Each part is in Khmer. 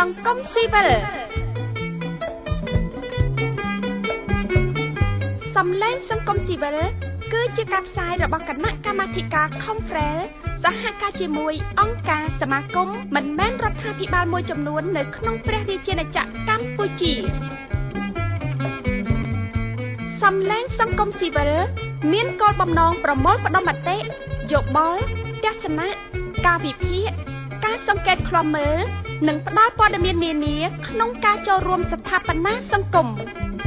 ងកុំស៊ីវិលសំឡេងសង្គមស៊ីវិលគឺជាការផ្សាយរបស់គណៈកម្មាធិការ Conference សហការជាមួយអង្គការសមាគមមិនមែនរដ្ឋាភិបាលមួយចំនួននៅក្នុងព្រះរាជាណាចក្រកម្ពុជាសំឡេងសង្គមស៊ីវិលមានគោលបំណងប្រមូលផ្ដុំមតិយោបល់ទស្សនៈការវិភាគការសង្កេតឃ្លាំមើលនិងផ្ដល់ព័ត៌មាននានាក្នុងការចូលរួមស្ថាបនាសង្គម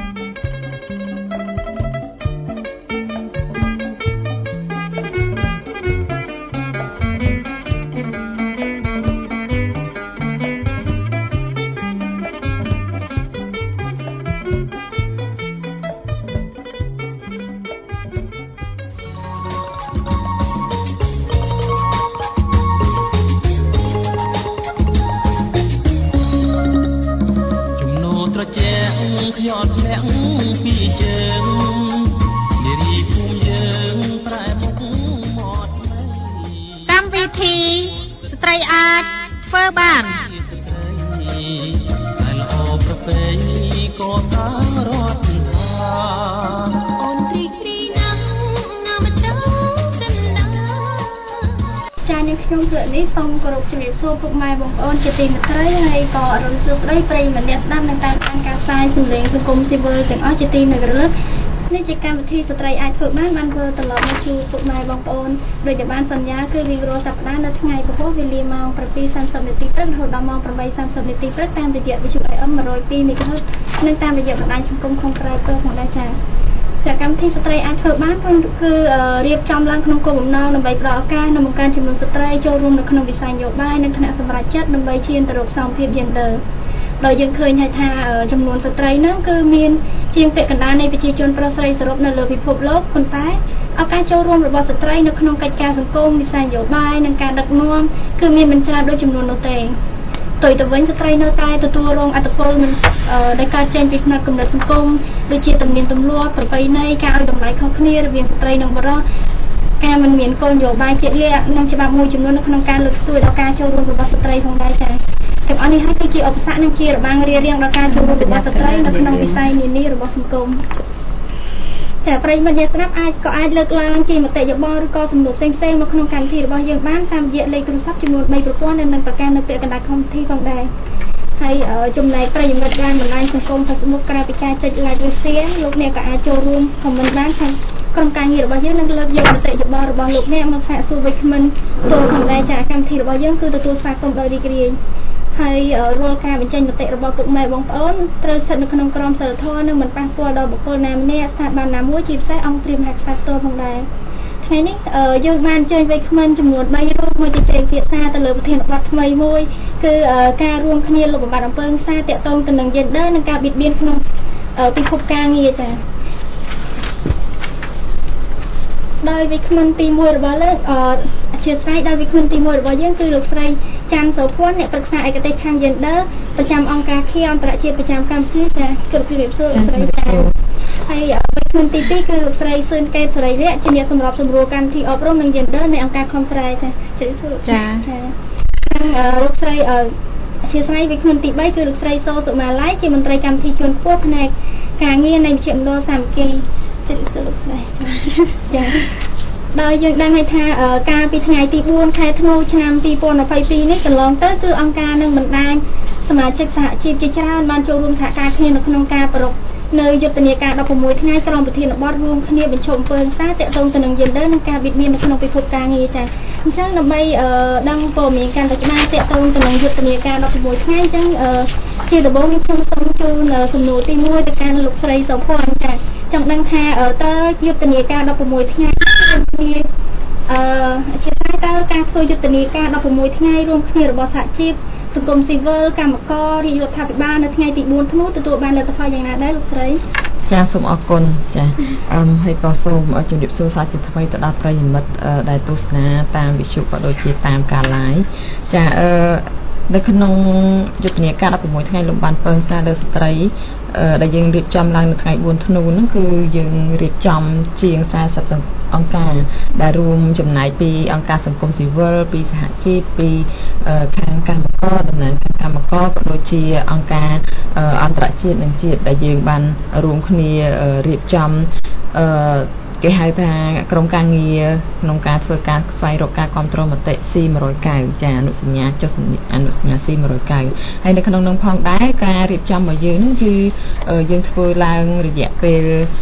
ខ្ញុំព្រឹកនេះសូមគោរពជំរាបសួរពុកម៉ែបងប្អូនជាទីមេត្រីហើយក៏អរុនសួស្តីប្រិយមិត្តអ្នកស្ដាប់និងតាមដានការផ្សាយសម្លេងសង្គមស៊ីវិលទាំងអស់ជាទីមេត្រីនេះជាកម្មវិធីស្ត្រីអាចធ្វើបានធ្វើត្រឡប់មកជួបពុកម៉ែបងប្អូនដោយដែលបានសន្យាគឺរៀងរាល់សប្តាហ៍នៅថ្ងៃពហុវេលាម៉ោង 7:30 នាទីព្រឹករហូតដល់ម៉ោង 8:30 នាទីព្រឹកតាមរយៈវិទ្យុ AM 102 MHz និងតាមរយៈបណ្ដាញសង្គមក្នុងក្រៅប្រទេសផងដែរចា៎កម្មវិធីស្ត្រីអាចធ្វើបានគឺរៀបចំឡើងក្នុងគោលបំណងដើម្បីផ្ដល់ឱកាសនិងបង្កើនចំនួនស្ត្រីចូលរួមនៅក្នុងវិស័យនយោបាយនិងគណៈសម្រាប់ចិត្តដើម្បីឈានទៅរកសមភាព gender ដោយយើងឃើញហើយថាចំនួនស្ត្រីហ្នឹងគឺមានជាងពាក់កណ្ដាលនៃប្រជាជនប្រុសស្រីសរុបនៅលើពិភពលោកប៉ុន្តែឱកាសចូលរួមរបស់ស្ត្រីនៅក្នុងកិច្ចការសង្គមវិស័យនយោបាយនិងការដឹកនាំគឺមានមិនច្រើនដូចចំនួននោះទេផ្ទុយទៅវិញស្ត្រីនៅតែទទួលរងអត្តពលដែលកើតចេញពីផ្នែកគំនិតសង្គមដូចជាទំនៀមទម្លាប់ប្រពៃណីការឲ្យតម្លៃខុសគ្នារវាងស្ត្រីនិងបុរសការមិនមានគោលនយោបាយជាក់លាក់និងច្បាប់មួយចំនួននៅក្នុងការលើកស្ទួយដល់ការចូលរួមរបស់ស្ត្រីផងដែរចា៎ទាំងអស់នេះហើយគឺជាឧបសគ្គនិងជារបាំងរារាំងដល់ការចូលរួមរបស់ស្ត្រីនៅក្នុងវិស័យនានារបស់សង្គមចាប្រិយមិត្តអ្នកស្ដាប់អាចលើកឡើងជាមតិយោបល់ឬក៏សំណួរផ្សេងៗមកក្នុងកម្មវិធីរបស់យើងបានតាមរយៈលេខទូរស័ព្ទចំនួន3ប្រព័ន្ធនិងនឹងប្រកាសនៅពាក្យកណ្ដាល Committee ផងដែរហើយចំណែកប្រិយមិត្តបានបណ្ដាញសង្គម Facebook ក្រៅពីការចុច like ឬ share លោកអ្នកក៏អាចចូលរួម comment បានខាងក្រុមការងាររបស់យើងនឹងលើកយកមតិយោបល់របស់លោកអ្នកមកសាកសួរវិក្កាមិនទល់ផងដែរចាកម្មវិធីរបស់យើងគឺទទួលស្វាគមន៍ដោយរីករាយហើយរាល់ការបញ្ចេញមតិរបស់ពុកម៉ែបងប្អូនត្រូវស្ថិតនៅក្នុងក្រមសីលធម៌និងមិនប៉ះពាល់ដល់បុគ្គលណាម្នាក់ស្ថាប័នណាមួយជាពិសេសអង្គព្រាមហេតុផ្ទៃផងដែរថ្ងៃនេះយើងបានអញ្ជើញវិក្កាមិនចំនួន3រូបមកជជែកពិភាក្សាទៅលើប្រធានបទថ្មីមួយគឺការរួមគ្នាលុបបំបាត់អំពើហិង្សាទាក់ទងទៅនឹង gender និងការបៀតបៀនក្នុងពិភពការងារចា៎ដោយវិក្កាមិនទី1របស់លើអធិស្ឋានដោយវិក្កាមិនទី1របស់យើងគឺលោកស្រីច័ន្ទសូភ័ណ្ឌអ្នកប្រឹក្សាឯកទេសខាង gender ប្រចាំអង្គការឃាអន្តរជាតិប្រចាំកម្ពុជាចា៎គិតពីរៀបសួរលោកស្រីចា៎ហើយវិក្កាមិនទី2គឺលោកស្រីស៊ឿនកេតសេរីវៈជាអ្នកសម្របសម្រួលកម្មវិធីអប់រំនិង gender នៃអង្គការ Conference ចា៎ជម្រាបសួរចា៎លោកស្រីអធិស្ឋានវិក្កាមិនទី3គឺលោកស្រីសូសុមាឡៃជាមន្ត្រីកម្មវិធីជាន់ខ្ពស់ផ្នែកការងារនៃវិជ្ជាមណ្ឌលសាមគ្គីចា៎ដោយយើងដឹងហើយថាការពីថ្ងៃទី4ខែធ្នូឆ្នាំ2022នេះកន្លងទៅគឺអង្គការនឹងបណ្ដាញសមាជិកសហជីពជាច្រើនបានចូលរួមសហការគ្នានៅក្នុងការប្រពនៅយុទ្ធនាការ16ថ្ងៃក្រោមប្រធានបទរួមគ្នាបញ្ឈប់អំពើហិង្សាទាក់ទងទៅនឹង gender និងការបៀតបៀននៅក្នុងពិភពការងារចា៎អញ្ចឹងដើម្បីដឹងព័ត៌មានកាន់តែច្បាស់ទាក់ទងទៅនឹងយុទ្ធនាការ16ថ្ងៃអញ្ចឹងជាដំបូងនេះខ្ញុំសូមជូនសំណួរទី1ទៅកាន់លោកស្រីសូភ័ណ្ឌចា៎ចង់ដឹងថាតើយុទ្ធនាការ16ថ្ងៃជាជាតើការធ្វើយុទ្ធនាការ16ថ្ងៃរួមគ្នារបស់សហជីពសង្គមស៊ីវិលកម្មកររាជរដ្ឋាភិបាលនៅថ្ងៃទី4ធ្នូទទួលបានលទ្ធផលយ៉ាងណាដែរលោកស្រីចាសូមអរគុណចាហើយក៏សូមជម្រាបសួរសាជាថ្មីទៅដល់ប្រិយមិត្តដែលទស្សនាតាមវិទ្យុក៏ដូចជាតាមការ live ចានៅក្នុងយុទ្ធនាការ16ថ្ងៃលំបានពើសារលើស្ត្រីដែលយើងរៀបចំឡើងនៅថ្ងៃ4ធ្នូហ្នឹងគឺយើងរៀបចំជាង40អង្គការដែលរួមចំណែកពីអង្គការសង្គមស៊ីវិលពីសហជីពពីខាងកម្មករតំណាងខាងកម្មករក៏ដូចជាអង្គការអន្តរជាតិនិងជាតិដែលយើងបានរួមគ្នារៀបចំគេហៅថាក្រុមការងារក្នុងការធ្វើការស្វែងរកការគ្រប់គ្រងមតិ C190 ចាអនុសញ្ញាចុះអនុសញ្ញា C190 ហើយនៅក្នុងនោះផងដែរការរៀបចំរបស់យើងនេះគឺយើងធ្វើឡើងរយៈពេល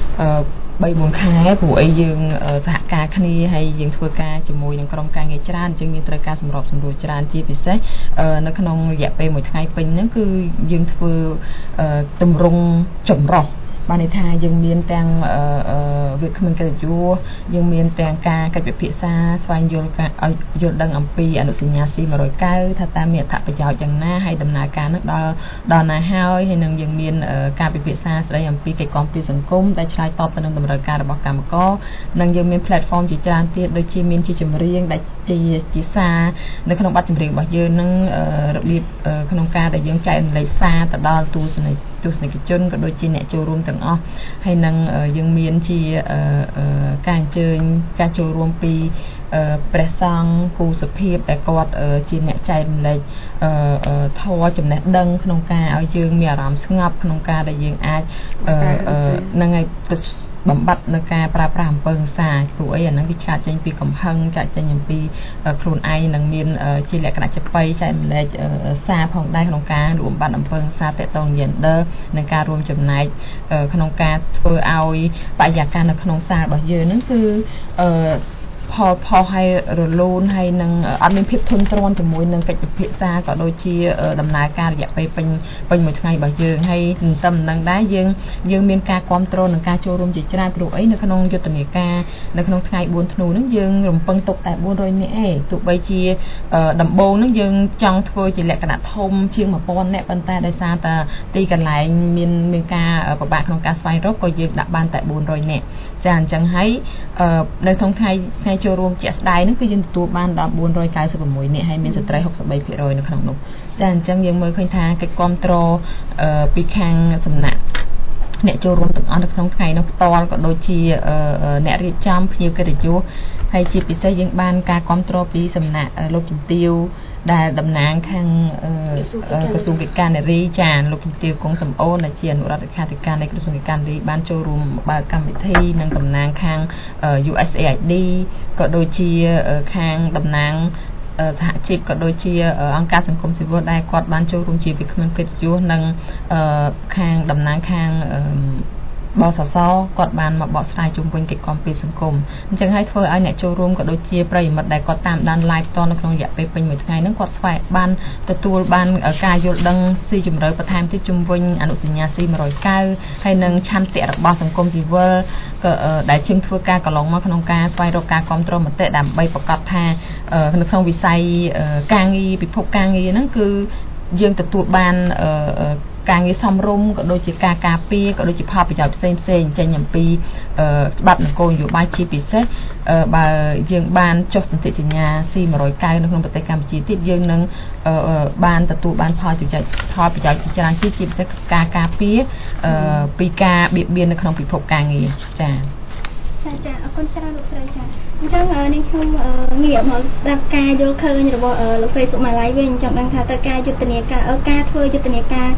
3-4 ខែព្រោះអីយើងសហការគ្នាហើយយើងធ្វើការជាមួយនឹងក្រុមការងារច្រើនអញ្ចឹងយើងត្រូវការសម្របសម្រួលច្រើនជាពិសេសនៅក្នុងរយៈពេល1ថ្ងៃពេញហ្នឹងគឺយើងធ្វើទម្រង់ចម្រុះបានន័យថាយើងមានទាំងវាគ្មិនកិត្តិយសយើងមានទាំងការកិច្ចពិភាក្សាស្វែងយល់យល់ដឹងអំពីអនុសញ្ញា C190 ថាតើមានអត្ថប្រយោជន៍យ៉ាងណាហើយដំណើរការនោះដល់ណាហើយនឹងយើងមានការពិភាក្សាស្ដីអំពីកិច្ចគាំទ្រសង្គមដែលឆ្លើយតបទៅនឹងតម្រូវការរបស់កម្មករនិងយើងមាន platform ជាច្រើនទៀតដូចជាមានជាចម្រៀងដែលជាសារនៅក្នុងបទចម្រៀងរបស់យើងនឹងរបៀបក្នុងការដែលយើងចែករំលែកសារទៅដល់ទស្សនិកជនក៏ដូចជាអ្នកចូលរួមទាំងអស់ហើយនឹងយើងមានជាការអញ្ជើញការចូលរួមពីព្រះសង្ឃគូសុភាពដែលគាត់ជាអ្នកចែករំលែកធម៌ចំណេះដឹងក្នុងការឲ្យយើងមានអារម្មណ៍ស្ងប់ក្នុងការដែលយើងអាចនឹងឲ្យបំបត្តិនៅការប្រើប្រាស់អំពើហិង្សាព្រោះអីអាហ្នឹងវាឆ្លាតចេញពីកំហឹងចាក់ចេញអំពីខ្លួនឯងនឹងមានជាលក្ខណៈចបៃចែករំលែកសារផងដែរក្នុងការបំបត្តិអំពើហិង្សាទាក់ទង gender និងការរួមចំណែកក្នុងការធ្វើឲ្យបរិយាកាសនៅក្នុងសាលរបស់យើងហ្នឹងគឺផុសឲ្យរលូនហើយនឹងអត់មានភាពធន់ទ្រាំជាមួយនឹងកិច្ចពិភាក្សាក៏ដូចជាដំណើរការរយៈពេលពេញមួយថ្ងៃរបស់យើងហើយទន្ទឹមនឹងដែរយើងមានការគ្រប់គ្រងនិងការចូលរួមជាច្រើនព្រោះអីនៅក្នុងយុទ្ធនាការនៅក្នុងថ្ងៃ4ធ្នូហ្នឹងយើងរំពឹងទុកតែ400នាក់ឯងទោះបីជាដំបូងហ្នឹងយើងចង់ធ្វើជាលក្ខណៈធំជាង1000នាក់ប៉ុន្តែដោយសារតែទីកន្លែងមានការពិបាកក្នុងការស្វែងរកក៏យើងដាក់បានតែ400នាក់ចាអញ្ចឹងហើយនៅក្នុងថ្ងៃចូលរួមជាក់ស្ដែងហ្នឹងគឺយើងទទួលបានដល់496នាក់ហើយមានស្ត្រី63%នៅក្នុងនោះចាអញ្ចឹងយើងមើលឃើញថាកិច្ចគាំទ្រពីខាងសំណាក់អ្នកចូលរួមទាំងអស់នៅក្នុងថ្ងៃនោះផ្ទាល់ក៏ដូចជាអ្នករៀបចំភ្ញៀវកិត្តិយសហើយជាពិសេសយើងបានការគាំទ្រពីសំណាក់លោកជំទាវដែលតំណាងខាងក្រសួងកិច្ចការនារីចាលោកជំទាវគង់សំអូនដែលជាអនុរដ្ឋលេខាធិការនៃក្រសួងកិច្ចការនារីបានចូលរួមបើកកម្មវិធីនិងតំណាងខាង USAID ក៏ដូចជាខាងតំណាងសហជីពក៏ដូចជាអង្គការសង្គមស៊ីវិលដែលគាត់បានចូលរួមជាវិក្កាមកិត្តិយសនិងខាងតំណាងខាងបសសគាត់បានមកបកស្រាយជុំវិញកិច្ចគាំទ្រសង្គមអញ្ចឹងហើយធ្វើឲ្យអ្នកចូលរួមក៏ដូចជាប្រិយមិត្តដែលគាត់តាមដាន live តនៅក្នុងរយៈពេលពេញមួយថ្ងៃហ្នឹងគាត់ស្វែងបានទទួលបានការយល់ដឹងស៊ីជម្រៅបន្ថែមទៀតជុំវិញអនុសញ្ញា C190 ហើយនឹងឆន្ទៈរបស់សង្គមស៊ីវិលក៏ដែលជើងធ្វើការកន្លងមកក្នុងការស្វែងរកការគាំទ្រមតិដើម្បីប្រកាសថានៅក្នុងវិស័យការងារពិភពការងារហ្នឹងគឺយើងទទួលបានការងារសមរម្យក៏ដូចជាការការពារក៏ដូចជាផលប្រយោជន៍ផ្សេងចេញអំពីច្បាប់នគរនយោបាយជាពិសេសបើយើងបានចុះសន្ធិសញ្ញា C190 នៅក្នុងប្រទេសកម្ពុជាទៀតយើងនឹងបានទទួលបានផលប្រយោជន៍ជាច្រើនជាពិសេសការការពារពីការបៀតបៀននៅក្នុងពិភពការងារចាចាអរគុណច្រើនលោកស្រីចាអញ្ចឹងនេះខ្ញុំងាកមកស្ដាប់ការយល់ឃើញរបស់លោកស្រីសុមាល័យវិញចង់ដឹងថាតើការយុទ្ធនាការការធ្វើយុទ្ធនាការ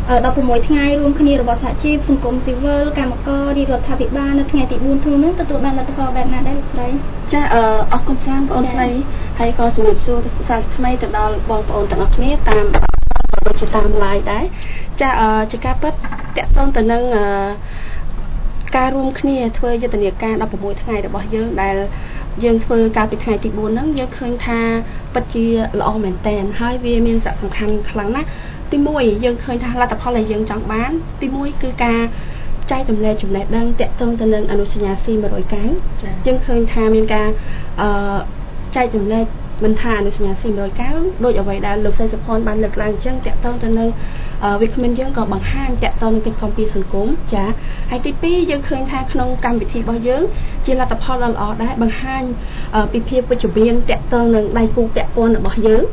16ថ្ងៃរួមគ្នារបស់សហជីពសង្គមស៊ីវិលកម្មកររាជរដ្ឋាភិបាលនៅថ្ងៃទី4ធ្នូនេះទទួលបានលទ្ធផលបែបណាដែរលោកស្រីចាអរគុណច្រើនបងស្រីហើយក៏ជំរាបសួរសាស្ត្រថ្មីទៅដល់បងប្អូនទាំងអស់គ្នាតាមដូចជាតាម live ដែរចាជាការពិតតកតងទៅនឹងការរួមគ្នាធ្វើយុទ្ធនាការ16ថ្ងៃរបស់យើងដែលយើងធ្វើកាលពីថ្ងៃទី4ហ្នឹងយើងឃើញថាពិតជាល្អមែនតែនហើយវាមានសារៈសំខាន់ខ្លាំងណាស់ទី1យើងឃើញថាលទ្ធផលដែលយើងចង់បានទី1គឺការចែករំលែកចំណេះដឹងតាក់ទងទៅនឹងអនុសញ្ញា C190 យើងឃើញថាមានការចែករំលែកមិនថាអនុសញ្ញា C190 ដូចអ្វីដែលលោកស្រីសុផាន់បានលើកឡើងអញ្ចឹងតាក់ទងទៅនឹងវិក្កាមយើងក៏បង្ហាញតាក់ទងនឹងកិច្ចគាំទ្រសង្គមចាហើយទី2យើងឃើញថាក្នុងកម្មវិធីរបស់យើងជាលទ្ធផលដ៏ល្អដែរបង្ហាញពីភាពវិជ្ជមានតាក់ទងនឹងដៃគូពាក់ព័ន្ធរបស់យើង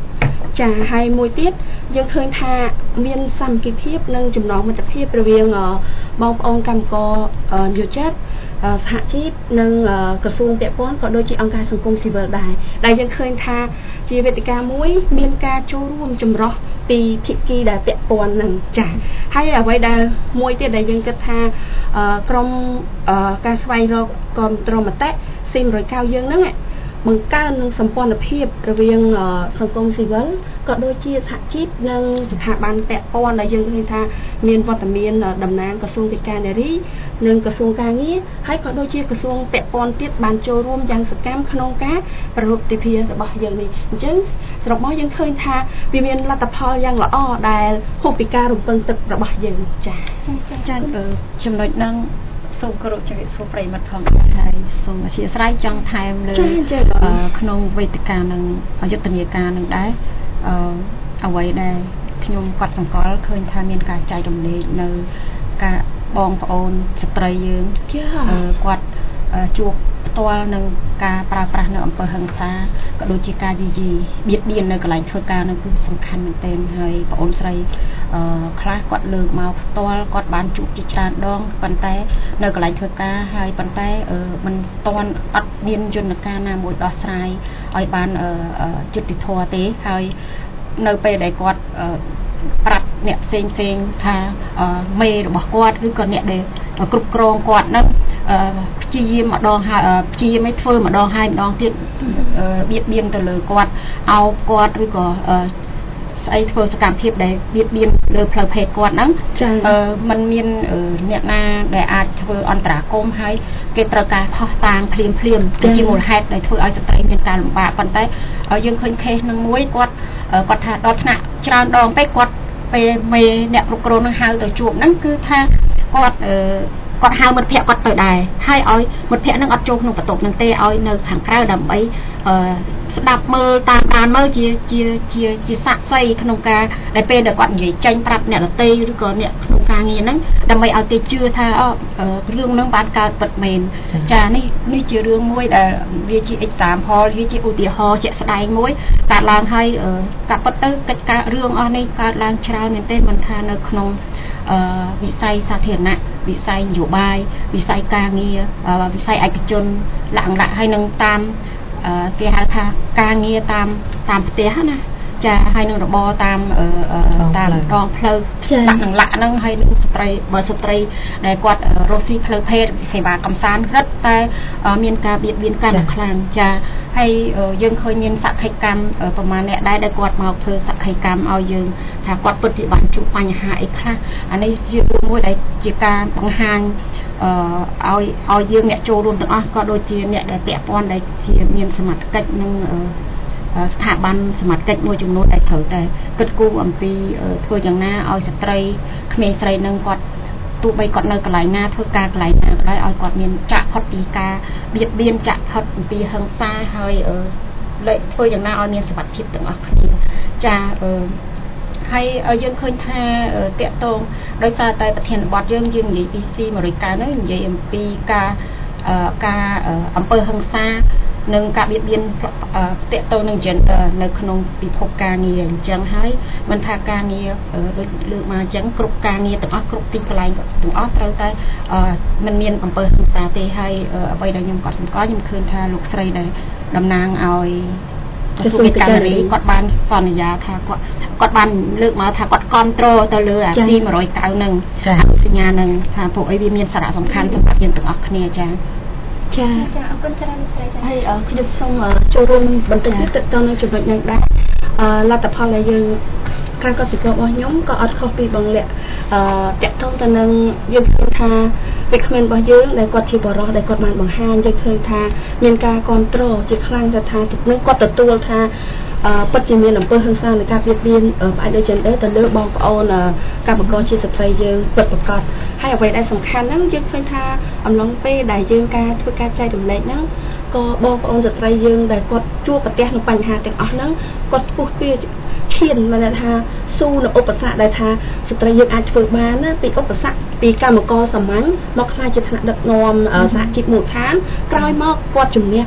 ចាហើយមួយទៀតយើងឃើញថាមានសាមគ្គីភាពនិងចំណងមិត្តភាពរវាងបងប្អូនកម្មករយុវជនសហជីពនិងក្រសួងពាក់ព័ន្ធក៏ដូចជាអង្គការសង្គមស៊ីវិលដែរដែលយើងឃើញថាជាវេទិកាមួយមានការចូលរួមចម្រុះពីភាគីដែលពាក់ព័ន្ធនឹងចា៎ហើយអ្វីដែលមួយទៀតដែលយើងគិតថាក្រមការស្វែងរកគ្រប់គ្រងមតិស៊ី190យើងហ្នឹងបង្កើននឹងសម្ព័ន្ធភាពរវាងសង្គមស៊ីវិលក៏ដូចជាសហជីពនិងស្ថាប័នពាក់ព័ន្ធដែលយើងឃើញថាមានវត្តមានតំណាងក្រសួងកិច្ចការនារីនិងក្រសួងការងារហើយក៏ដូចជាក្រសួងពាក់ព័ន្ធទៀតបានចូលរួមយ៉ាងសកម្មក្នុងការប្រតិបត្តិភាពរបស់យើងនេះអញ្ចឹងសរុបមកយើងឃើញថាវាមានលទ្ធផលយ៉ាងល្អដែលហូបពីការរំពឹងទឹករបស់យើងចា៎ចំណុចហ្នឹងសូមគោរពជំរាបសួរប្រិយមិត្តផងដែរហើយសូមអធិស្ឋានចង់ថែមលើក្នុងវេទិកានឹងយុទ្ធនាការនឹងដែរអ្វីដែលខ្ញុំកត់សម្គាល់ឃើញថាមានការចែករំលែកនៅការបងប្អូនស្ត្រីយើងគាត់ជួបផ្ទាល់នឹងការប្រើប្រាស់នៅអំពើហិង្សាក៏ដូចជាការយាយីបៀតបៀននៅកន្លែងធ្វើការនឹងគឺសំខាន់មែនទែនហើយបងអូនស្រីខ្លះគាត់លើកមកផ្ទាល់គាត់បានជួបជាច្រើនដងប៉ុន្តែនៅកន្លែងធ្វើការហើយប៉ុន្តែមិនស្ទាន់អត់មានយន្តការណាមួយដោះស្រាយឲ្យបានយុត្តិធម៌ទេហើយនៅពេលដែលគាត់ប្រាប់អ្នកផ្សេងថាមេរបស់គាត់ឬក៏អ្នកដែលគ្រប់គ្រងគាត់នឹងព្យាយាមម្ដងហើយព្យាយាមឲ្យធ្វើម្ដងហើយម្ដងទៀតបៀតបៀនទៅលើគាត់អោបគាត់ឬក៏ស្អីធ្វើសកម្មភាពដែលបៀតបៀនលើផ្លូវភេទគាត់ហ្នឹងมันមានអ្នកណាដែលអាចធ្វើអន្តរាគមន៍ហើយគេត្រូវការខុសតាមភ្លាមជាមូលហេតុដែលធ្វើឲ្យស្ត្រីមានការលំបាកប៉ុន្តែយើងឃើញខេសនឹងមួយគាត់ថាដល់ថ្នាក់ច្រើនដងពេកគាត់ពេលមេអ្នកគ្រប់គ្រងនឹងហៅទៅជួបហ្នឹងគឺថាគាត់ហៅមិត្តភ័ក្តិគាត់ទៅដែរហើយឲ្យមិត្តភ័ក្តិនឹងអត់ចូលក្នុងបន្ទប់នឹងទេឲ្យនៅខាងក្រៅដើម្បីស្ដាប់មើលតាមដានមើលជាសាក់សីក្នុងការដែលពេលដែលគាត់និយាយចេញប្រាប់អ្នកដទៃឬក៏អ្នកក្នុងការងារហ្នឹងដើម្បីឲ្យគេជឿថារឿងហ្នឹងបានកើតពិតមែនចានេះជារឿងមួយដែលវាជា example វាជាឧទាហរណ៍ជាក់ស្ដែងមួយកើតឡើងហើយកាត់ពិតទៅកិច្ចការរឿងអស់នេះកើតឡើងច្រើនមែនទេមិនថានៅក្នុងវិស័យសាធារណៈវិស័យនយោបាយវិស័យការងារវិស័យឯកជនឡាក់ហើយនឹងតាមគេហៅថាការងារតាមផ្ទះណាចាហើយនឹងរបរតាមដងផ្លូវដាក់នឹងលាក់ហ្នឹងហើយនឹងស្ត្រីបើស្ត្រីដែលគាត់រស់ស៊ីផ្លូវភេទសេវាកំសាន្តរឹតតែមានការបៀតបៀនកាន់តែខ្លាំងចាហើយយើងឃើញមានសក្ខីកម្មប្រមាណអ្នកដែរដែលគាត់មកធ្វើសក្ខីកម្មឲ្យយើងថាគាត់ពិតជាបានជួបបញ្ហាអីខ្លះអានេះជារឿងមួយដែលជាការបង្ហាញឲ្យយើងអ្នកចូលរួមទាំងអស់ក៏ដូចជាអ្នកដែលពាក់ព័ន្ធដែលជាមានសមត្ថកិច្ចនិងស្ថាប័នសមត្ថកិច្ចមួយចំនួនដែលត្រូវតែគិតគូរអំពីធ្វើយ៉ាងណាឲ្យស្ត្រីក្មេងស្រីនឹងគាត់ទោះបីគាត់នៅកន្លែងណាធ្វើការកន្លែងណាក៏ដោយឲ្យគាត់មានចាក់ផុតពីការបៀតបៀនចាក់ផុតពីហិង្សាហើយលេខធ្វើយ៉ាងណាឲ្យមានសុវត្ថិភាពទាំងអស់គ្នាចាហើយយើងឃើញថាតកតងដោយសារតែប្រធានបទយើងនិយាយពីស៊ី190ហ្នឹងនិយាយអំពីការអំពើហិង្សានិងការបៀតបៀនតកតងនឹង gender នៅក្នុងពិភពការងារអញ្ចឹងហើយមិនថាការងារដូចលើកមកអញ្ចឹងគ្រប់ការងារទាំងអស់គ្រប់ទីកន្លែងទាំងអស់ត្រូវតែមិនមានអំពើហិង្សាទេហើយអ្វីដែលខ្ញុំក៏សម្គាល់ខ្ញុំឃើញថាលោកស្រីដែលតំណាងឲ្យក្រសួងកិច្ចការនារីគាត់បានសន្យាថាគាត់បានលើកមកថាគាត់គ្រប់គ្រងទៅលើអាទី190ហ្នឹងអនុសញ្ញាហ្នឹងថាពួកអីវាមានសារៈសំខាន់សម្រាប់យើងទាំងអស់គ្នាចា៎ចាអរគុណច្រើនលោកស្រីចាហើយខ្ញុំសូមចូលរួមបន្តិចទៀតទៅនឹងចំណុចនេះដែរលទ្ធផលដែលយើងការកត់សម្គាល់របស់ខ្ញុំក៏អត់ខុសពីបងលាក់តកតងទៅនឹងយើងឃើញថាវិក្កាមរបស់យើងដែលគាត់ជាបរិសុទ្ធដែលគាត់បានបង្ហាញយើងឃើញថាមានការគ្រប់គ្រងជាខ្លាំងទៅថាទឹកនោះគាត់ទទួលថាពិតជាមានអំពើហិង្សានៃការបៀតបៀនផ្អែកលើ gender ទៅលើបងប្អូនកម្មករជាស្ត្រីយើងពិតប្រាកដហើយអ្វីដែលសំខាន់ហ្នឹងយើងឃើញថាអំឡុងពេលដែលយើងការធ្វើការចែករំលែកហ្នឹងក៏បងប្អូនស្ត្រីយើងដែលគាត់ជួបប្រទះនឹងបញ្ហាទាំងអស់ហ្នឹងគាត់ស្ពុះពីឈានមានថាស៊ូនៅឧបសគ្គដែលថាស្ត្រីយើងអាចធ្វើបានណាពីឧបសគ្គពីកម្មករសាមញ្ញមកខ្លាចជាថ្នាក់ដឹកនាំសហជីពមូលដ្ឋានក្រោយមកគាត់ជំនះ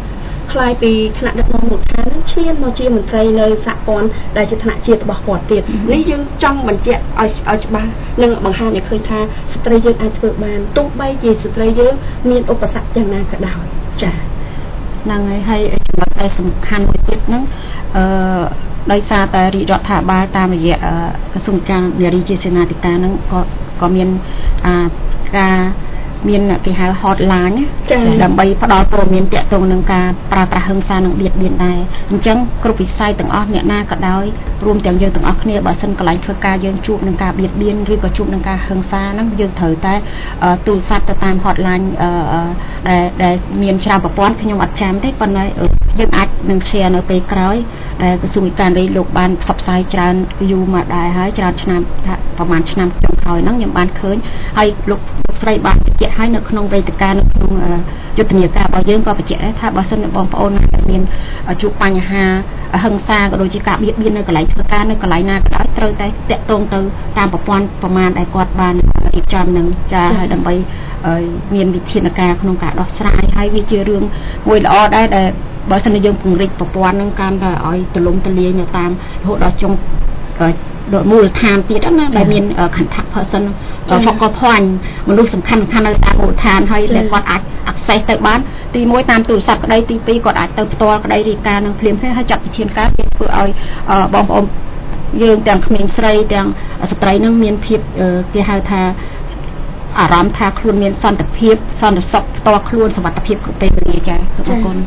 ខ្លាយពីថ្នាក់ដឹកនាំមូលដ្ឋាននឹងឈានមកជាមន្ត្រីនៅសហព័ន្ធដែលជាថ្នាក់ជាតិរបស់គាត់ទៀតនេះយើងចង់បញ្ជាក់ឲ្យច្បាស់និងបង្ហាញឲ្យឃើញថាស្ត្រីយើងអាចធ្វើបានទោះបីជាស្ត្រីយើងមានឧបសគ្គយ៉ាងណាក៏ដោយចា៎ហ្នឹងហើយចំណុចដែលសំខាន់មួយទៀតហ្នឹងដោយសារតែរាជរដ្ឋាភិបាលតាមរយៈក្រសួងការនារីជាសេនាធិការហ្នឹងក៏មានការមានគេហៅ hotline ដើម្បីផ្ដល់ព័ត៌មានទាក់ទងនឹងការប្រើប្រាស់ហិង្សានិងបៀតបៀនដែរអញ្ចឹងគ្រប់វិស័យទាំងអស់អ្នកណាក៏ដោយរួមទាំងយើងទាំងអស់គ្នាបើសិនកន្លែងធ្វើការយើងជួបនឹងការបៀតបៀនឬក៏ជួបនឹងការហិង្សាហ្នឹងយើងត្រូវតែទូរស័ព្ទទៅតាម hotline ដែលមានច្រើនប្រព័ន្ធខ្ញុំអត់ចាំទេប៉ុន្តែយើងអាចនឹង share នៅពេលក្រោយដែលក្រសួងការងារលោកបានផ្សព្វផ្សាយច្រើនយូរមកដែរហើយច្រើនឆ្នាំប្រហែលឆ្នាំចុងក្រោយហ្នឹងខ្ញុំបានឃើញហើយលោកស្រីបានបញ្ជាក់ហើយនៅក្នុងវេទិកានៅក្នុងយុទ្ធនាការរបស់យើងក៏បញ្ជាក់ថាបើសិនបងប្អូនមានជួបបញ្ហាហិង្សាក៏ដូចជាការបៀតបៀននៅកន្លែងធ្វើការនៅកន្លែងណាក៏ដោយត្រូវតែតាក់ទងទៅតាមប្រព័ន្ធប្រមាណដែលគាត់បានរៀបចំនឹងចាហើយដើម្បីមានវិធានការក្នុងការដោះស្រាយហើយវាជារឿងមួយល្អដែរដែលបើសិនយើងពង្រីកប្រព័ន្ធនឹងកាន់តែឲ្យទូលំទូលាយនៅតាមរហូតដល់ចុងមូលដ្ឋានទៀតណាដែលមាន contact person focal point មនុស្សសំខាន់នៅតាមមូលដ្ឋានហើយដែលគាត់អាច access ទៅបានទី1តាមទូរស័ព្ទក្តីទី2គាត់អាចទៅផ្ទាល់ក្តីរាយការណ៍នឹងភ្លាមៗហើយចាត់វិធានការគេធ្វើឲ្យបងប្អូនយើងទាំងក្មេងស្រីទាំងស្ត្រីនឹងមានភាពគេហៅថាអារម្មណ៍ថាខ្លួនមានសន្តិភាពសន្តិសុខផ្ទាល់ខ្លួនសុវត្ថិភាពគ្រប់ពេលវេលាចាសូមអរគុណ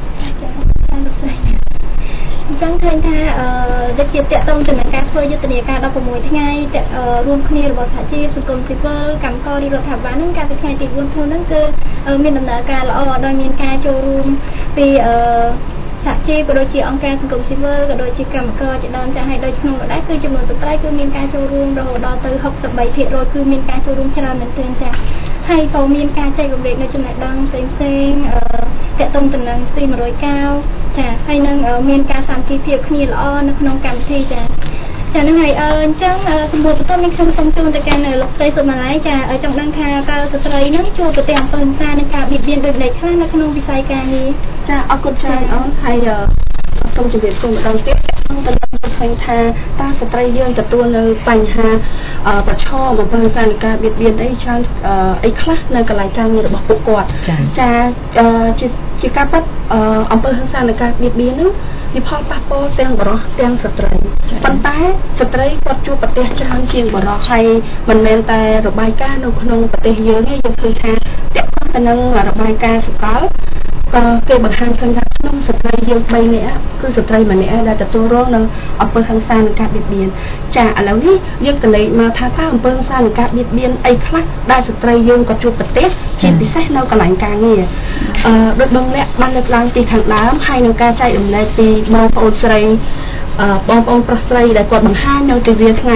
អញ្ចឹងឃើញថាវិជាតកតងទៅនឹងការធ្វើយុទ្ធនាការ16ថ្ងៃរួមគ្នារបស់សហជីពសង្គមស៊ីវិលកម្មកររដ្ឋាភិបាលនឹងកាលពីថ្ងៃទី4ធ្នូហ្នឹងគឺមានដំណើរការល្អដោយមានការចូលរួមពីសហជីពក៏ដូចជាអង្គការសង្គមស៊ីវិលក៏ដូចជាកម្មករជាដើមចាស់ឲ្យដូចក្នុងនោះដែរគឺចំនួនស្ត្រីគឺមានការចូលរួមរហូតដល់ទៅ 63% គឺមានការចូលរួមច្រើនមែនទែនចា៎ហើយក៏មានការចែករំលែកនៅចំណេះដឹងផ្សេងតាក់ទងទៅនឹងស៊ី109ចាហើយនឹងមានការសាមគ្គីភាពគ្នាល្អនៅក្នុងកម្មវិធីចាហ្នឹងហើយអញ្ចឹងសម្បូរបន្តមានខ្ញុំសូមជូនទៅកាន់លោកស្រីសុមាល័យចាចង់ដឹងថាតើស្ត្រីហ្នឹងជួបប្រទះអំពើហិង្សានិងការបៀតបៀនដោយម្ដេចខ្លះនៅក្នុងវិស័យការងារចាអរគុណច្រើនអូនហើយសូមជម្រាបជូនម្ដងទៀតខ្ញុំទៅឃើញថាតើស្ត្រីយើងទទួលនៅបញ្ហាប្រឈមអំពើហិង្សានិងការបៀតបៀនអីច្រើនអីខ្លះនៅកន្លែងការងាររបស់ពួកគាត់ចាជាការប៉ັດអំពើហិង្សានិងការបៀតបៀនហ្នឹងវាផលប៉ះពាល់ទាំងបរិសុទ្ធទាំងស្ត្រីប៉ុន្តែស្ត្រីគាត់ជួបប្រទះច្រើនជាងបរិសុទ្ធហើយមិនមែនតែរបាយការណ៍នៅក្នុងប្រទេសយើងទេយើងឃើញថាទាក់ទងទៅនឹងរបាយការណ៍សកលក៏គេបង្ហាញឃើញថាក្នុងស្ត្រីយើង3នាក់គឺស្ត្រីម្នាក់ដែលទទួលរងនៅអំពើហិង្សានិងការបៀតបៀនចាឥឡូវនេះយើងទៅលេខមកថាតើអំពើហិង្សានិងការបៀតបៀនអីខ្លះដែលស្ត្រីយើងក៏ជួបប្រទះជាពិសេសនៅកន្លែងការងារដូចបងអ្នកបានលើកឡើងពីខាងដើមហើយនឹងការចែករំលែកពីបងប្អូនស្រីបងប្អូនប្រុសស្រីដែលគាត់បង្ហាញនៅទិវាថ្ងៃ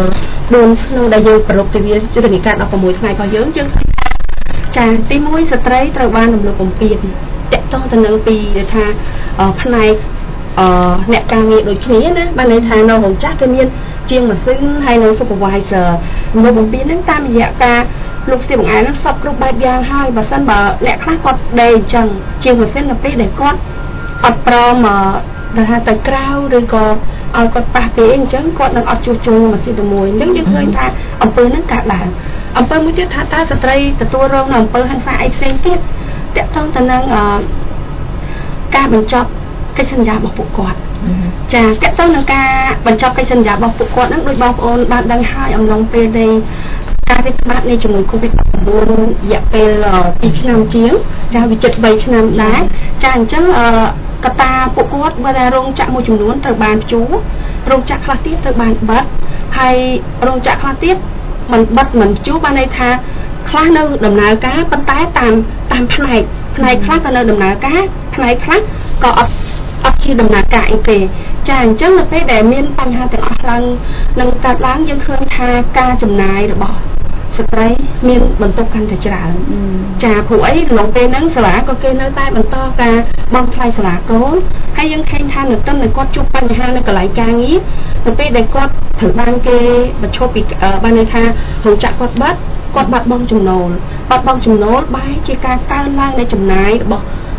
4ធ្នូដែលយើងប្រពៃទិវាយុទ្ធនាការ16ថ្ងៃរបស់យើងចាទី1ស្ត្រីត្រូវបានរំលោភបំពានតាក់ទងទៅនឹងពីថាផ្នែកអ្នកការងារដូចគ្នាណាបានន័យថានៅរោងចក្រគេមានជាងម៉ាស៊ីនហើយនៅ supervisor រំលោភបំពានហ្នឹងតាមរយៈការលោកស្ទីបង្អែហ្នឹងសពគ្រប់បែបយ៉ាងហើយបើសិនបើអ្នកខ្លះគាត់ដេកអញ្ចឹងជាងម៉ាស៊ីននៅពេលដែលគាត់អត់ព្រមថាទៅក្រៅឬក៏ឲ្យគាត់ប៉ះពេកអញ្ចឹងគាត់នឹងអត់ជួសជុលម៉ាស៊ីនតែមួយអញ្ចឹងយើងឃើញថាអំពើហ្នឹងកើតឡើងអំពើមួយទៀតថាតើស្ត្រីទទួលរងនៅអំពើហិង្សាអីផ្សេងទៀតតាក់ទងទៅនឹងការបញ្ចប់កិច្ចសន្យារបស់ពួកគាត់ចាតកតទៅនឹងការបញ្ចប់កិច្ចសន្យារបស់ពួកគាត់ហ្នឹងដោយបងប្អូនបានដឹងហើយអំឡុងពេលនៃការរាតត្បាតនៃជំងឺ Covid-19 រយៈពេល2ឆ្នាំជាងចាវាជិត3ឆ្នាំដែរចាអញ្ចឹងកត្តាពួកគាត់បើថារោងចក្រមួយចំនួនត្រូវបានព្យួររោងចក្រខ្លះទៀតត្រូវបានបិទហើយរោងចក្រខ្លះទៀតមិនបិទមិនព្យួរបានន័យថាខ្លះនៅដំណើរការប៉ុន្តែតាមផ្នែកខ្លះក៏នៅដំណើរការផ្នែកខ្លះក៏អត់ជាដំណើរការអីទេចាអញ្ចឹងនៅពេលដែលមានបញ្ហាទាំងអស់ឡើងនឹងកើតឡើងយើងឃើញថាការចំណាយរបស់ស្ត្រីមានបន្ទុកកាន់តែច្រើនចាព្រោះអីក្នុងពេលហ្នឹងសាលាក៏គេនៅតែបន្តការបង់ថ្លៃសាលាកូនហើយយើងឃើញថានៅទឹកគាត់ជួបបញ្ហានៅកន្លែងការងារនៅពេលដែលគាត់ត្រូវបានគេបញ្ឈប់ពីបានន័យថារោងចក្រគាត់បាត់បង់ចំណូលបែរជាការកើនឡើងនៃចំណាយរបស់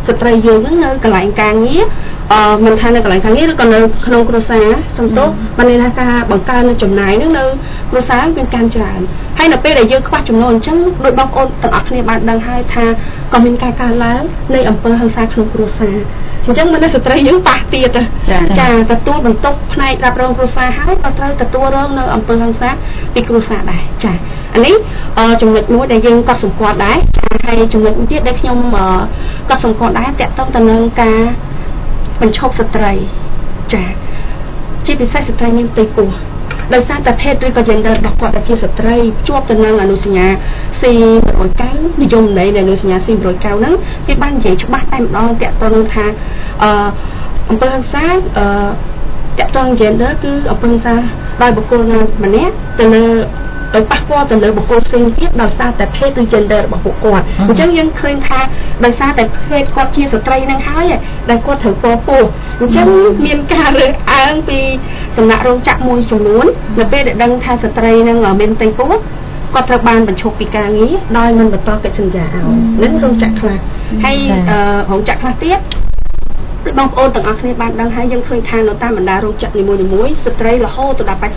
ស្ត្រីយើងហ្នឹងនៅកន្លែងការងារមិនថានៅកន្លែងការងារឬក៏នៅក្នុងគ្រួសារសំទោសបានន័យថាការបង្កើននៅចំណាយហ្នឹងនៅគ្រួសារមានការច្រើនហើយនៅពេលដែលយើងខ្វះចំណូលអញ្ចឹងដោយបងប្អូនទាំងអស់គ្នាបានដឹងហើយថាក៏មានការកើនឡើងនៃអំពើហិង្សាក្នុងគ្រួសារអញ្ចឹងមិនថាស្ត្រីយើងប៉ះទៀតចាទទួលបន្ទុកផ្នែករ៉ាប់រងគ្រួសារហើយក៏ត្រូវទទួលរងនៅអំពើហិង្សាពីគ្រួសារដែរចាអានេះចំណុចមួយដែលយើងក៏សម្គាល់ដែរចាហើយចំណុចមួយទៀតដែលខ្ញុំក៏សម្គាល់ដែរតកតងទៅនឹងការបញ្ឈប់ស្ត្រីចាជាពិសេសស្ត្រីមានផ្ទៃពោះដោយសារតែភេទឬក៏ gender របស់គាត់ដែលជាស្ត្រីជាប់ទៅនឹងអនុសញ្ញា C109 និយមន័យនៃអនុសញ្ញា C109 ហ្នឹងគេបាននិយាយច្បាស់តែម្ដងតកតទៅនឹងថាអំពើហិង្សាតកតង gender គឺអំពើហិង្សាដោយបុគ្គលណាម្នាក់ទៅលើដោយប៉ះពាល់ទៅលើបុគ្គលផ្សេងទៀតដោយសារតែភេទឬ gender របស់ពួកគាត់អញ្ចឹងយើងឃើញថាដោយសារតែភេទគាត់ជាស្ត្រីនឹងហើយដែលគាត់ត្រូវពោះអញ្ចឹងមានការរើសអើងពីសំណាក់រោងចក្រមួយចំនួននៅពេលដែលដឹងថាស្ត្រីនឹងមានផ្ទៃពោះគាត់ត្រូវបានបញ្ឈប់ពីការងារដោយមិនបន្តកិច្ចសន្យាឲ្យនឹងរោងចក្រខ្លះហើយរោងចក្រខ្លះទៀតបងប្អូនទាំងអស់គ្នាបានដឹងហើយយើងឃើញថានៅតាមបណ្ដារោងចក្រនីមួយៗស្ត្រីរហូតដល់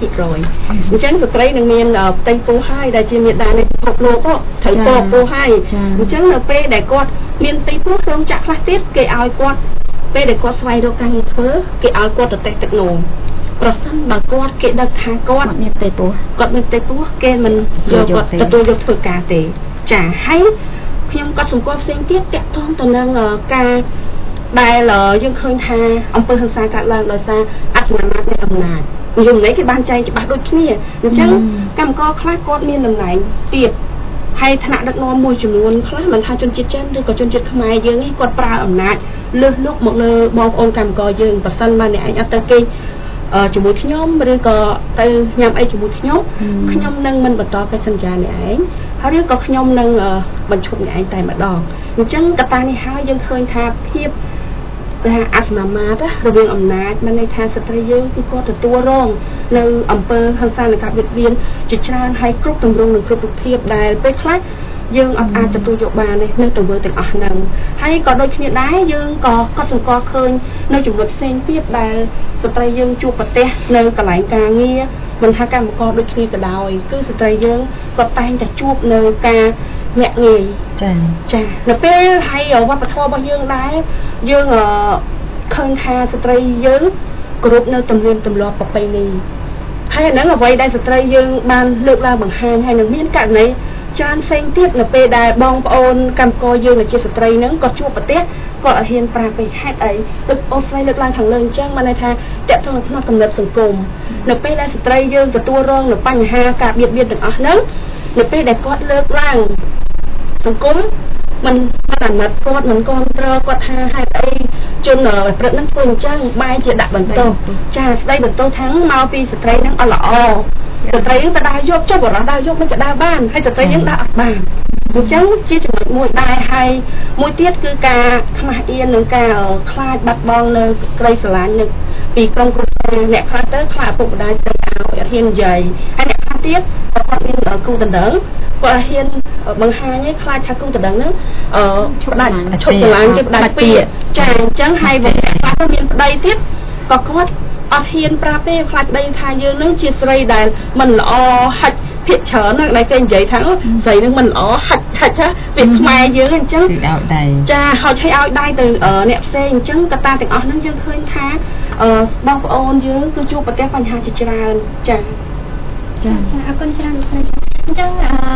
85% អញ្ចឹងស្ត្រីនឹងមានផ្ទៃពោះហើយដែលជាមេដានៃពិភពលោកត្រូវពោះហើយអញ្ចឹងនៅពេលដែលគាត់មានផ្ទៃពោះរោងចក្រខ្លះទៀតគេឲ្យគាត់ពេលដែលគាត់ស្វែងរកការងារធ្វើគេឲ្យគាត់ទៅតេស្តទឹកនោមប្រសិនបើគាត់គេដឹងថាគាត់មានផ្ទៃពោះគេមិនយកគាត់ទទួលយកធ្វើការទេចាហើយខ្ញុំក៏សម្គាល់ផ្សេងទៀតតាក់ទងទៅនឹងការដែលយើងឃើញថាអំពើហិង្សាកើតឡើងដោយសារអត្តនាមនៃអំណាចយមន័យគេបានចែងច្បាស់ដូចគ្នាអញ្ចឹងកម្មករខ្លះគាត់មានតំណែងទៀតហើយថ្នាក់ដឹកនាំមួយចំនួនខ្លះមិនថាជនជាតិចិនឬក៏ជនជាតិខ្មែរយើងឯងគាត់ប្រើអំណាចលើសលប់មកលើបងប្អូនកម្មករយើងប៉ះសិនបានអ្នកឯងអត់ទៅគេជាមួយខ្ញុំឬក៏ទៅញ៉ាំអីជាមួយខ្ញុំនឹងមិនបន្តកិច្ចសន្យានេះឯងហើយឬក៏ខ្ញុំនឹងបញ្ឈប់នេះឯងតែម្ដងអញ្ចឹងកត្តានេះហើយយើងឃើញថាភាពថាអសមាមាត្ររវាងអំណាចមិនន័យថាស្ត្រីយើងគឺគាត់ទទួលរងនៅអំពើហិង្សានៃការបៀតបៀនជាច្រើនហើយគ្រប់ទម្រង់និងគ្រប់រូបភាពដែលពេលខ្លះយើងអត់អាចទទួលយកបានទេនៅទង្វើទាំងអស់ហ្នឹងហើយក៏ដូចគ្នាដែរយើងក៏សង្កល់ឃើញនៅចំណុចផ្សេងទៀតដែលស្ត្រីយើងជួបប្រទះនៅកន្លែងការងារមិនថាកម្មករដូចគ្នាក៏ដោយគឺស្ត្រីយើងក៏តែងតែជួបនៅការញាក់ងាយចានៅពេលហើយវប្បធម៌របស់យើងដែរយើងឃើញថាស្ត្រីយើងគោរពនៅទំនៀមទម្លាប់ប្រពៃណីហើយអាហ្នឹងអ្វីដែលស្ត្រីយើងបានលើកឡើងបង្ហាញហើយនឹងមានករណីច្រើនផ្សេងទៀតនៅពេលដែលបងប្អូនកម្មករយើងដែលជាស្ត្រីហ្នឹងក៏ជួបប្រទះគាត់អត់ហ៊ានប្រាប់ពេកហេតុអីដូចអូនស្រីលើកឡើងខាងលើអញ្ចឹងបានន័យថាតើក្នុងផ្នែកកំណត់សង្គមនៅពេលដែលស្ត្រីយើងទទួលរងនៅបញ្ហាការបៀតបៀនទាំងអស់ហ្នឹងនៅពេលដែលគាត់លើកឡើងសង្គមមិនអាណិតគាត់មិនគ្រប់គ្រងគាត់ថាហេតុអីជនព្រឹកហ្នឹងធ្វើអញ្ចឹងបែរជាដាក់បន្ទោសចាស្ដីបន្ទោសថាមកពីស្ត្រីហ្នឹងអត់ល្អស្ត្រីយើងទៅដើរយកចុះបរោះដើរយកមិនទៅដើរបានហើយស្ត្រីយើងដើរអត់បានអញ្ចឹងជាចំណុចមួយដែរហើយមួយទៀតគឺការខ្មាស់អៀននិងការខ្លាចបាត់បង់នៅក្តីស្រឡាញ់នៅពីក្រុមគ្រួសារអ្នកខ្លះទៅខ្លាចឪពុកម្ដាយស្រីឲ្យអត់ហ៊ាននិយាយហើយអ្នកខ្លះទៀតគាត់មានគូដណ្ដឹងគាត់ហ៊ានបង្ហាញឲ្យខ្លាចថាគូដណ្ដឹងហ្នឹងឈប់ស្រឡាញ់គេផ្ដាច់ពីចាអញ្ចឹងហើយបើខ្លះទៅមានប្តីទៀតក៏គាត់អត់ហ៊ានប្រាប់ទេខ្លាចប្តីថាយើងនឹងជាស្រីដែលមិនល្អហាច់ភាកច្រើនណាស់ដែលគេនិយាយថាស្រីនឹងមិនល្អហាច់ថាពីខ្មែរយើងអញ្ចឹងចាហត់ឲ្យដៃទៅអ្នកផ្សេងអញ្ចឹងកត្តាទាំងអស់ហ្នឹងយើងឃើញថាបងប្អូនយើងគឺជួបប្រទះបញ្ហាជាច្រើនចាអរគុណច្រើនស្រីអញ្ចឹង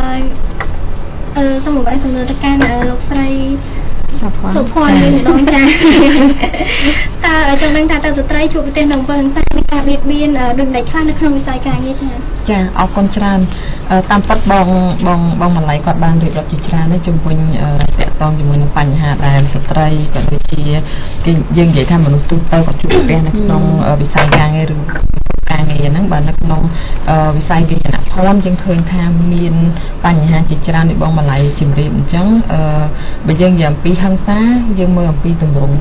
សូមអរគុណទៅកាន់លោកស្រីសុភ័ណ្ឌយើងម្ដងចាតើចង់ដឹងថាតើស្ត្រីជួបប្រទះនៅអំពើហិង្សានៃការបៀតបៀនដូចអ្នកខ្លះនៅក្នុងវិស័យការងារចាអរគុណច្រើនតាមពិតបងម្ល៉េះគាត់បានរៀបរាប់ជាច្រើននេះជំវិញតកតងជាមួយនឹងបញ្ហាដែលស្ត្រីក៏ដូចជាយើងនិយាយថាមនុស្សទូទៅក៏ជួបប្រទះនៅក្នុងវិស័យការងារឬការងារហ្នឹងបើនៅក្នុងវិស័យវិញ្ញាណភ័ណ្ឌយើងឃើញថាមានបញ្ហាជាច្រើននៃបងម្លាយជំរាបអញ្ចឹងបើយើងនិយាយអំពីហិង្សាយើងមើលអំពីទម្រង់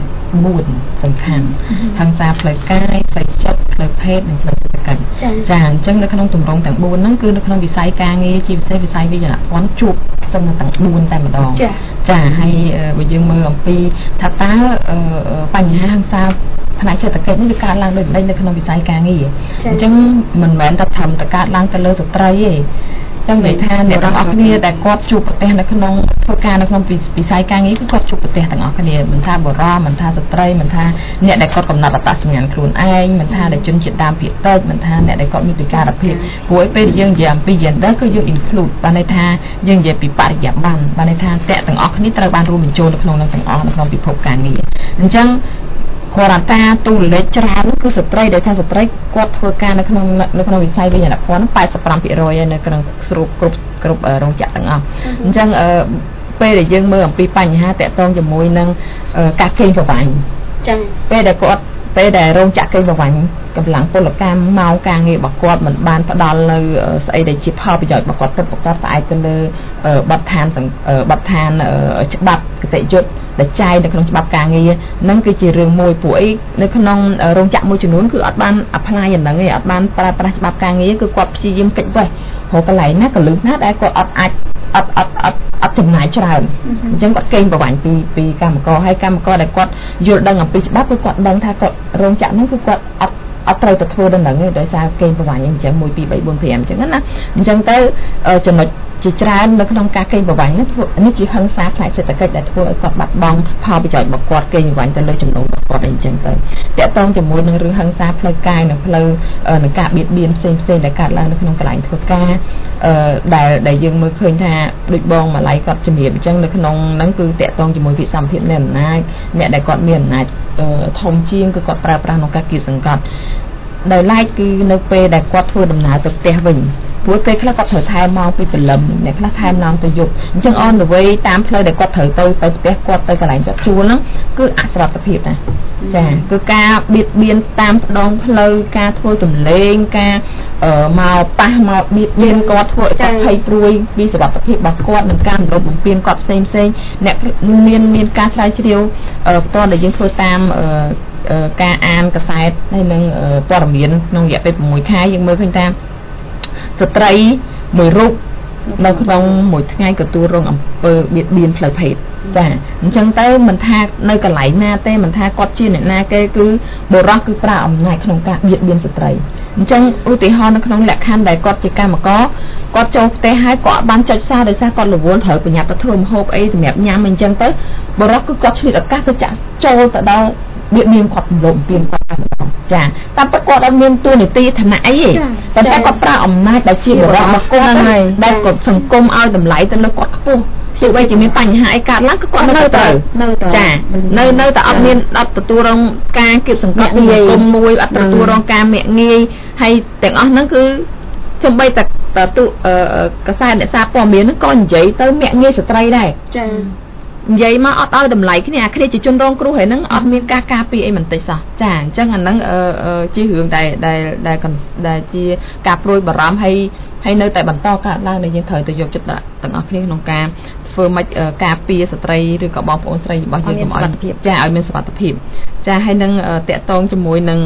4សំខាន់ហិង្សាផ្លូវកាយផ្លូវចិត្តផ្លូវភេទនិងផ្លូវសេដ្ឋកិច្ចចាអញ្ចឹងនៅក្នុងទម្រង់ទាំង4ហ្នឹងគឺនៅក្នុងវិស័យការងារជាពិសេសវិស័យវិញ្ញាណភ័ណ្ឌជួបផ្សំទាំង4តែម្ដងចាហើយបើយើងមើលអំពីថាតើបញ្ហាហិង្សាផ្នែកសេដ្ឋកិច្ចនេះវាកើតឡើងដោយម្ដេចនៅក្នុងវិស័យការងារអញ្ចឹងមិនមែនតែធម្មតាកើតឡើងទៅលើស្ត្រីទេចឹងនិយាយថាអ្នកទាំងអស់គ្នាដែលគាត់ជួបប្រទះនៅក្នុងធ្វើការនៅក្នុងវិស័យការងារគឺគាត់ជួបប្រទះទាំងអស់គ្នាមិនថាបុរសមិនថាស្ត្រីមិនថាអ្នកដែលគាត់កំណត់អត្តសញ្ញាណខ្លួនឯងមិនថាដែលជនជាតិដើមភាគតិចមិនថាអ្នកដែលគាត់មានពិការភាពព្រោះពេលយើងនិយាយអំពី gender គឺយើង include បានន័យថាយើងនិយាយពីបរិយាបន្នបានន័យថាអ្នកទាំងអស់គ្នាត្រូវបានរួមបញ្ចូលនៅក្នុងនឹងទាំងអស់នៅក្នុងពិភពការងារអញ្ចឹងគាត់ថាទូលេខច្រើនគឺស្ត្រីដែលថាស្ត្រីគាត់ធ្វើការនៅក្នុងវិស័យវិញ្ញាណភ័ណ្ឌ 85% ហើយនៅក្នុងគ្រប់រោងចក្រទាំងអស់អញ្ចឹងពេលដែលយើងមើលអំពីបញ្ហាតាក់ទងជាមួយនឹងការកេងប្រវ័ញ្ចចា៎ពេលដែលរោងចក្រកេងប្រវ័ញ្ចកម្លាំងពលកម្មមកការងាររបស់គាត់មិនបានផ្ដល់នៅស្អីដែលជាផលប្រយោជន៍របស់គាត់ពិតប្រាកដផ្អែកទៅលើបទដ្ឋានច្បាប់គតិយុត្តដែលចែងនៅក្នុងច្បាប់ការងារហ្នឹងគឺជារឿងមួយព្រោះអីនៅក្នុងរោងចក្រមួយចំនួនគឺអត់បាន apply អាហ្នឹងឯងអត់បានប្រើប្រាស់ច្បាប់ការងារគឺគាត់ព្យាយាមកិច្ចវេះព្រោះកន្លែងណាកលឹះណាដែលគាត់អត់អាចអត់ចំណាយច្រើនអញ្ចឹងគាត់កេងប្រវ័ញ្ចពីកម្មករហើយកម្មករដែលគាត់យល់ដឹងអំពីច្បាប់គឺគាត់ដឹងថាគាត់រោងចក្រហ្នឹងគឺគាត់អត់ត្រូវទៅធ្វើដល់ហ្នឹងទេដោយសារកេងប្រវ័ញ្ចអញ្ចឹង1 2 3 4 5អញ្ចឹងណាអញ្ចឹងទៅចំណុចជាច្រើននៅក្នុងការកេងប្រវ័ញ្ចនេះជាហិង្សាផ្នែកសេដ្ឋកិច្ចដែលធ្វើឲ្យគាត់បាត់បង់ផលប្រយោជន៍របស់គាត់កេងប្រវ័ញ្ចទៅលើចំណូលរបស់គាត់អីចឹងទៅតាក់ទងជាមួយនឹងរឿងហិង្សាផ្លូវកាយនិងផ្លូវនឹងការបៀតបៀនផ្សេងដែលកើតឡើងនៅក្នុងកន្លែងធ្វើការដែលយើងមើលឃើញថាដូចបងម៉ាឡៃគាត់ជំរាបអញ្ចឹងនៅក្នុងហ្នឹងគឺតាក់ទងជាមួយវិសម្ភារនៃអំណាចអ្នកដែលគាត់មានអំណាចធំជាងគឺគាត់ប្រើប្រាស់ក្នុងការគៀបសង្កត់ដោយឡែកគឺនៅពេលដែលគាត់ធ្វើដំណើរទៅផ្ទះវិញព្រោះពេលខ្លះគាត់ត្រូវថែម៉ោងពីព្រលឹមអ្នកខ្លះថែម៉ោងទៅយប់អញ្ចឹងon the wayតាមផ្លូវដែលគាត់ត្រូវទៅផ្ទះគាត់ទៅកន្លែងគាត់ជួលហ្នឹងគឺអសុវត្ថិភាពណាចាគឺការបៀតបៀនតាមដងផ្លូវការធ្វើសម្លេងការមកប៉ះមកបៀតបៀនគាត់ធ្វើឲ្យគាត់ភ័យព្រួយពីសុវត្ថិភាពរបស់គាត់និងការរំលោភបំពានគាត់ផ្សេងអ្នកមានការស្រាវជ្រាវផ្ទាល់ដែលយើងធ្វើតាមការអានកសែតហើយនឹងព័ត៌មានក្នុងរយៈពេល6ខែយើងមើលឃើញថាស្ត្រីមួយរូបនៅក្នុងមួយថ្ងៃក៏ទទួលរងអំពើបៀតបៀនផ្លូវភេទចាអញ្ចឹងទៅមិនថានៅកន្លែងណាទេមិនថាគាត់ជាអ្នកណាគេគឺបុរសគឺប្រើអំណាចក្នុងការបៀតបៀនស្ត្រីអញ្ចឹងឧទាហរណ៍នៅក្នុងលក្ខខណ្ឌដែលគាត់ជាកម្មករគាត់ចូលផ្ទះហើយគាត់បានចុចសារដោយសារគាត់រវល់ត្រូវប្រញាប់ទៅធ្វើម្ហូបអីសម្រាប់ញ៉ាំអញ្ចឹងទៅបុរសគឺគាត់ឆ្លៀតឱកាសទៅចាក់ចូលទៅដល់បៀតបៀនគាត់រំលោភបំពានគាត់ចាតាមពិតគាត់អត់មានតួនាទីឋានៈអីទេប៉ុន្តែគាត់ប្រើអំណាចដែលជាបុរសរបស់គាត់ហើយដែលគាត់សង្គមឲ្យតម្លៃទៅលើគាត់ខ្ពស់ទោះបីជាមានបញ្ហាអីកើតឡើងគឺគាត់នៅត្រូវចានៅតែអត់មានអត់ទទួលរងការគៀបសង្កត់ពីសង្គមមួយអត់ទទួលរងការមាក់ងាយហើយទាំងអស់ហ្នឹងគឺចំបីតែកសែតអ្នកសារព័ត៌មានហ្នឹងក៏និយាយទៅមាក់ងាយស្ត្រីដែរចានិយាយមកអត់ឲ្យតម្លៃគ្នាអាគ្នាជាជនរងគ្រោះហើយហ្នឹងអត់មានការការពារអីបន្តិចសោះចាអញ្ចឹងអាហ្នឹងជារឿងដែលជាការព្រួយបារម្ភហើយនៅតែបន្តកើតឡើងដែលយើងត្រូវទៅយកចិត្តទាំងអស់គ្នាក្នុងការធ្វើម៉េចការពារស្ត្រីឬក៏បងប្អូនស្រីរបស់យើងកុំឲ្យចាឲ្យមានសុវត្ថិភាពចាហើយនឹងតាក់ទងជាមួយនឹង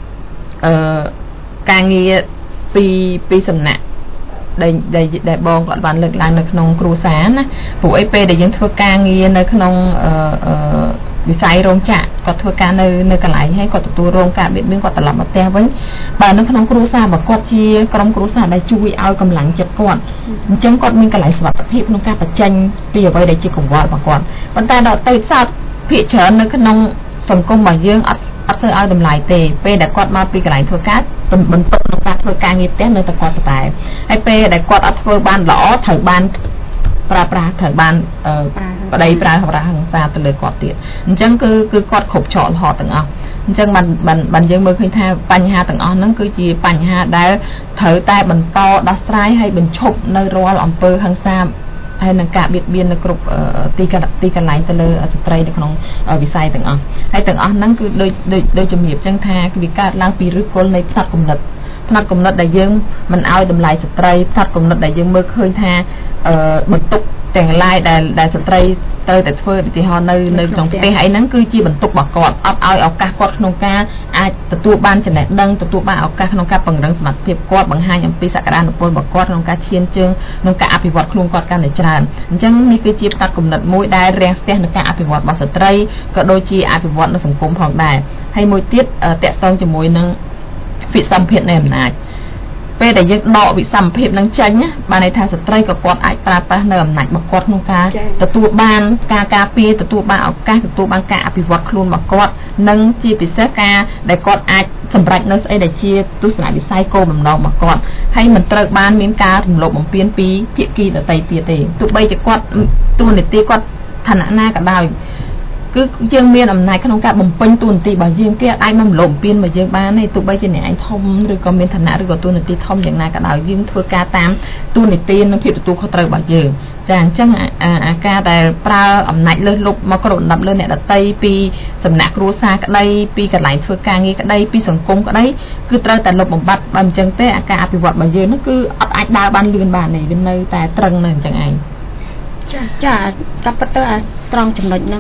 ការងារពីសំណាក់ដែលបងគាត់បានលើកឡើងនៅក្នុងគ្រួសារណាព្រោះអីពេលដែលយើងធ្វើការងារនៅក្នុងវិស័យរោងចក្រគាត់ធ្វើការនៅកន្លែងហើយគាត់ទទួលរងការបៀតបៀនគាត់ត្រឡប់មកផ្ទះវិញបើនៅក្នុងគ្រួសាររបស់គាត់ជាក្រុមគ្រួសារដែលជួយឲ្យកម្លាំងចិត្តគាត់អញ្ចឹងគាត់មានកន្លែងសុវត្ថិភាពក្នុងការបញ្ចេញពីអ្វីដែលជាកង្វល់របស់គាត់ប៉ុន្តែដល់ទៅសោតភាគច្រើននៅក្នុងសង្គមរបស់យើងអត់ធ្វើឲ្យតម្លៃទេពេលដែលគាត់មកពីកន្លែងធ្វើការបន្ទុកក្នុងការធ្វើការងារផ្ទះនៅតែគាត់តែហើយពេលដែលគាត់អត់ធ្វើបានល្អត្រូវបានប្រើប្រាស់ត្រូវបានប្តីប្រើប្រាស់ហិង្សាទៅលើគាត់ទៀតអញ្ចឹងគឺគាត់គ្រប់ច្រកល្ហតទាំងអស់អញ្ចឹងបានយើងមើលឃើញថាបញ្ហាទាំងអស់ហ្នឹងគឺជាបញ្ហាដែលត្រូវតែបន្តដោះស្រាយហើយបញ្ឈប់នៅរាល់អំពើហិង្សាហើយនឹងការបៀតបៀននៅគ្រប់ទីកន្លែងទៅលើស្ត្រីនៅក្នុងវិស័យទាំងអស់ហើយទាំងអស់ហ្នឹងគឺដូចជំរាបចឹងថាវាកើតឡើងពីឫសគល់នៃផ្នត់គំនិតផ្នែកកំណត់ដែលយើងមិនឲ្យតម្លៃស្ត្រីផ្នែកកំណត់ដែលយើងមើលឃើញថាបន្ទុកទាំងឡាយដែលស្ត្រីត្រូវតែធ្វើឧទាហរណ៍នៅក្នុងផ្ទះអីហ្នឹងគឺជាបន្ទុករបស់គាត់អត់ឲ្យឱកាសគាត់ក្នុងការអាចទទួលបានចំណេះដឹងទទួលបានឱកាសក្នុងការពង្រឹងសមត្ថភាពគាត់បង្ហាញអំពីសក្តានុពលរបស់គាត់ក្នុងការឈានជើងក្នុងការអភិវឌ្ឍខ្លួនគាត់កាន់តែច្រើនអញ្ចឹងនេះគឺជាផ្នែកកំណត់មួយដែលរាំងស្ទះនឹងការអភិវឌ្ឍរបស់ស្ត្រីក៏ដូចជាអភិវឌ្ឍនៅសង្គមផងដែរហើយមួយទៀតតកតងជាមួយនឹងវិសម្ភារនៃអំណាចពេលដែលយើងដកវិសម្ភារនឹងចេញណាបានន័យថាស្ត្រីក៏គាត់អាចប្រើប្រាស់នៅអំណាចរបស់គាត់ក្នុងការទទួលបានការការពារទទួលបានឱកាសទទួលបានការអភិវឌ្ឍខ្លួនរបស់គាត់និងជាពិសេសការដែលគាត់អាចសម្រេចនៅស្អីដែលជាទស្សនវិស័យគោលបំណងរបស់គាត់ហើយមិនត្រូវបានមានការរំលោភបំពានពីភាគីដទៃទៀតទេទោះបីជាគាត់ទួលនីតិគាត់ឋានៈណាក៏ដោយគឺយើងមានអំណាចក្នុងការបំពេញតួនាទីរបស់យើងគេអាចមិនលំពៀនមកយើងបានទេទោះបីជាអ្នកឯងធំឬក៏មានឋានៈឬក៏តួនាទីធំយ៉ាងណាក៏ដោយយើងធ្វើការតាមតួនាទីនិងភាពទទួលខុសត្រូវរបស់យើងចាអញ្ចឹងអាការដែលប្រើអំណាចលើសលប់មកគ្របដណ្ដប់លើអ្នកដទៃពីសំណាក់គ្រួសារក្តីពីកន្លែងធ្វើការងារក្តីពីសង្គមក្តីគឺត្រូវតែលុបបំបាត់បើមិនអញ្ចឹងទេអាការអភិវឌ្ឍរបស់យើងនោះគឺអត់អាចដើរបានលឿនបានទេវានៅតែត្រឹងនៅអញ្ចឹងឯងចាតាមពិតទៅត្រង់ចំណុចហ្នឹង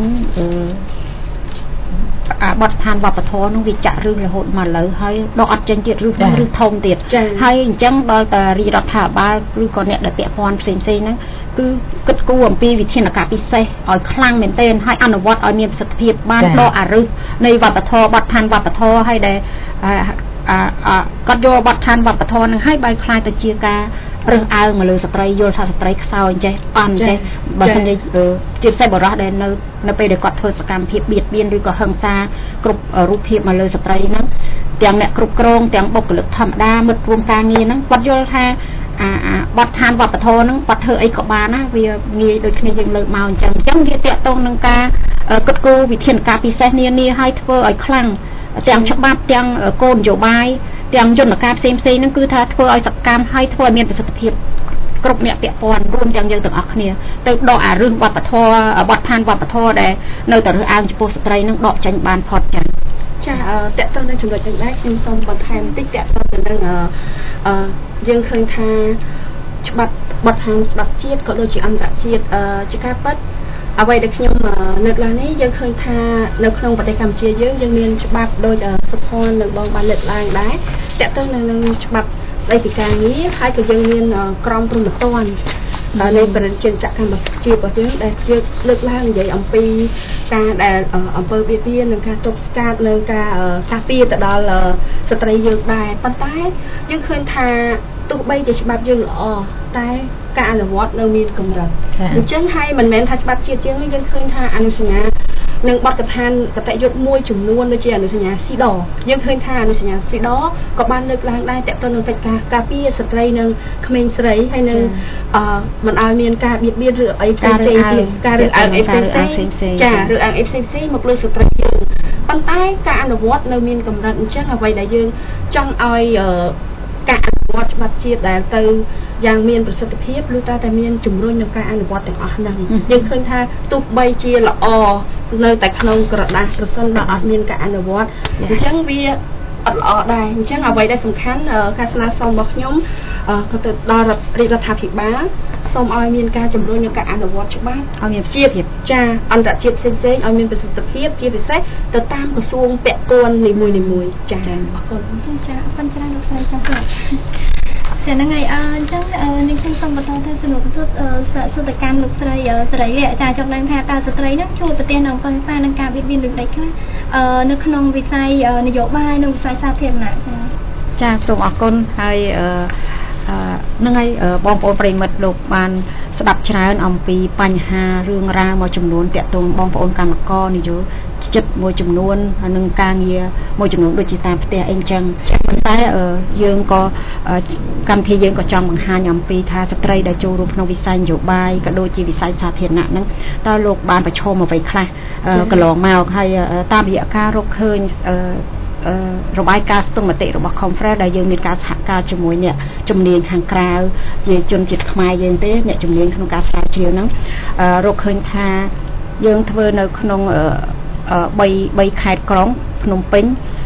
បទដ្ឋានវប្បធម៌នោះវាចាក់រឿងរហូតមកឥឡូវហើយដកអត់ចេញទៀតឬធំទៀតហើយអញ្ចឹងដល់តែរាជរដ្ឋាភិបាលឬក៏អ្នកដែលពាក់ព័ន្ធផ្សេងៗហ្នឹងគឺគិតគូរអំពីវិធានការពិសេសឲ្យខ្លាំងមែនទែនហើយអនុវត្តឲ្យមានប្រសិទ្ធភាពបានដកអារឹសនៃវប្បធម៌បទដ្ឋានវប្បធម៌ហើយដែលគាត់យកបទដ្ឋានវប្បធម៌នឹងឲ្យបែរខ្លាយទៅជាការរើសអើងមកលើស្ត្រីយល់ថាស្ត្រីខ្សោយចេះអន់ចេះបើមិនជាពិសេសបរិសុទ្ធដែលនៅពេលដែលគាត់ធ្វើសកម្មភាពបៀតបៀនឬក៏ហិង្សាគ្រប់រូបភាពមកលើស្ត្រីហ្នឹងទាំងអ្នកគ្រប់គ្រងទាំងបុគ្គលិកធម្មតាមិត្តរួមការងារហ្នឹងគាត់យល់ថាបទដ្ឋានវប្បធម៌ហ្នឹងគាត់ធ្វើអីក៏បានណាវាងាយដូចគ្នាយើងលើកមកអញ្ចឹងវាតាក់ទងនឹងការគិតគូរវិធានការពិសេសនានាឲ្យធ្វើឲ្យខ្លាំងទាំងច្បាប់ទាំងគោលនយោបាយទាំងយន្តការផ្សេងៗហ្នឹងគឺថាធ្វើឲ្យសកម្មហើយធ្វើឲ្យមានប្រសិទ្ធភាពគ្រប់អ្នកពាក់ព័ន្ធរួមទាំងយើងទាំងអស់គ្នាទៅដកអារឿងវប្បធម៌បទដ្ឋានវប្បធម៌ដែលនៅតែរើសអើងចំពោះស្ត្រីហ្នឹងដកចេញបានផុតចា៎តកតទៅនឹងចំណុចនេះដែរខ្ញុំសូមបន្ថែមបន្តិចតកតទៅនឹងយើងឃើញថាច្បាប់បទដ្ឋានច្បាប់ជាតិក៏ដូចជាអន្តរជាតិជាការពិតអ្វីដែលខ្ញុំលើកឡើងនេះយើងឃើញថានៅក្នុងប្រទេសកម្ពុជាយើងមានច្បាប់ដូចសុភ័ណ្ឌនិងបងបានលើកឡើងដែរតកតទៅនឹងច្បាប់ស្ដីពីការងារហើយក៏យើងមានក្រមព្រហ្មទណ្ឌនៅប្រជាជាតិកម្ពុជារបស់យើងដែលយើងលើកឡើងនិយាយអំពីការដែលអំពើបៀតបៀននិងការទប់ស្កាត់និងការការពារទៅដល់ស្ត្រីយើងដែរប៉ុន្តែយើងឃើញថាទោះបីជាច្បាប់យើងល្អតែការអនុវត្តនៅមានកម្រិតអញ្ចឹងហើយមិនមែនថាច្បាប់ជាតិយើងឃើញថាអនុសញ្ញានិងបទដ្ឋានកតញ្ញយុត្តមួយចំនួនដូចជាអនុសញ្ញាស៊ីដយើងឃើញថាអនុសញ្ញាស៊ីដក៏បានលើកឡើងដែរតកតទៅនឹងកិច្ចការពារស្ត្រីនិងក្មេងស្រីហើយនឹងមិនឲ្យមានការបៀតបៀនឬអីផ្សេងៗទៀតការរើសអើងអីផ្សេងៗចារើសអើងអីផ្សេងៗមកលើស្ត្រីយើងប៉ុន្តែការអនុវត្តនៅមានកម្រិតអញ្ចឹងអ្វីដែលយើងចង់ឲ្យការអនុវត្តច្បាប់ជាតិដែលទៅយ៉ាងមានប្រសិទ្ធភាពលុះត្រាតែមានជំរុញក្នុងការអនុវត្តទាំងអស់ហ្នឹងយើងឃើញថាទោះបីជាល្អនៅតែក្នុងក្រដាសប្រសិនបើអត់មានការអនុវត្តអញ្ចឹងវាអត់ល្អដែរអញ្ចឹងអ្វីដែលសំខាន់ការស្នើសុំរបស់ខ្ញុំក៏ទៅដល់រាជរដ្ឋាភិបាលសូមឲ្យមានការជំរុញនិងការអនុវត្តច្បាប់ឲ្យមានប្រសិទ្ធភាពចាអន្តរជាតិផ្សេងៗឲ្យមានប្រសិទ្ធភាពជាពិសេសទៅតាមក្រសួងពាក់ព័ន្ធនីមួយៗចាអរគុណចាអរគុណច្រើនលោកស្រីចាចាហ្នឹងហើយអញ្ចឹងនេះខ្ញុំសូមបន្តទៅសំណួរបន្ទាប់សុទ្ធកម្មលោកស្រីសេរីចាចង់ដឹងថាតើស្ត្រីហ្នឹងជួបប្រទះនៅអំពើហិង្សានិងការបៀតបៀនដូចខ្លះនៅក្នុងវិស័យនយោបាយនិងវិស័យសាធារណៈចាសូមអរគុណហើយនឹងហើយបងប្អូនប្រិមិត្តលោកបានស្ដាប់ច្រើនអំពីបញ្ហារឿងរ៉ាវមួយចំនួនតាក់ទងបងប្អូនកម្មករនយោជិតមួយចំនួននិងការងារមួយចំនួនដូចជាតាមផ្ទះអីចឹងប៉ុន្តែយើងក៏កម្មវិធីយើងក៏ចង់បង្ហាញអំពីថាស្ត្រីដែលចូលរួមក្នុងវិស័យនយោបាយក៏ដូចជាវិស័យសាធារណៈហ្នឹងតើលោកបានប្រឈមអ្វីខ្លះកន្លងមកហើយតាមរយៈការរកឃើញរបាយការណ៍ស្ទង់មតិរបស់ Conference ដែលយើងមានការសហការជាមួយអ្នកជំនាញខាងក្រៅជាជនជាតិខ្មែរយើងទេអ្នកជំនាញក្នុងការស្រាវជ្រាវហ្នឹងរកឃើញថាយើងធ្វើនៅក្នុង3ខេត្តក្រុងភ្នំពេញ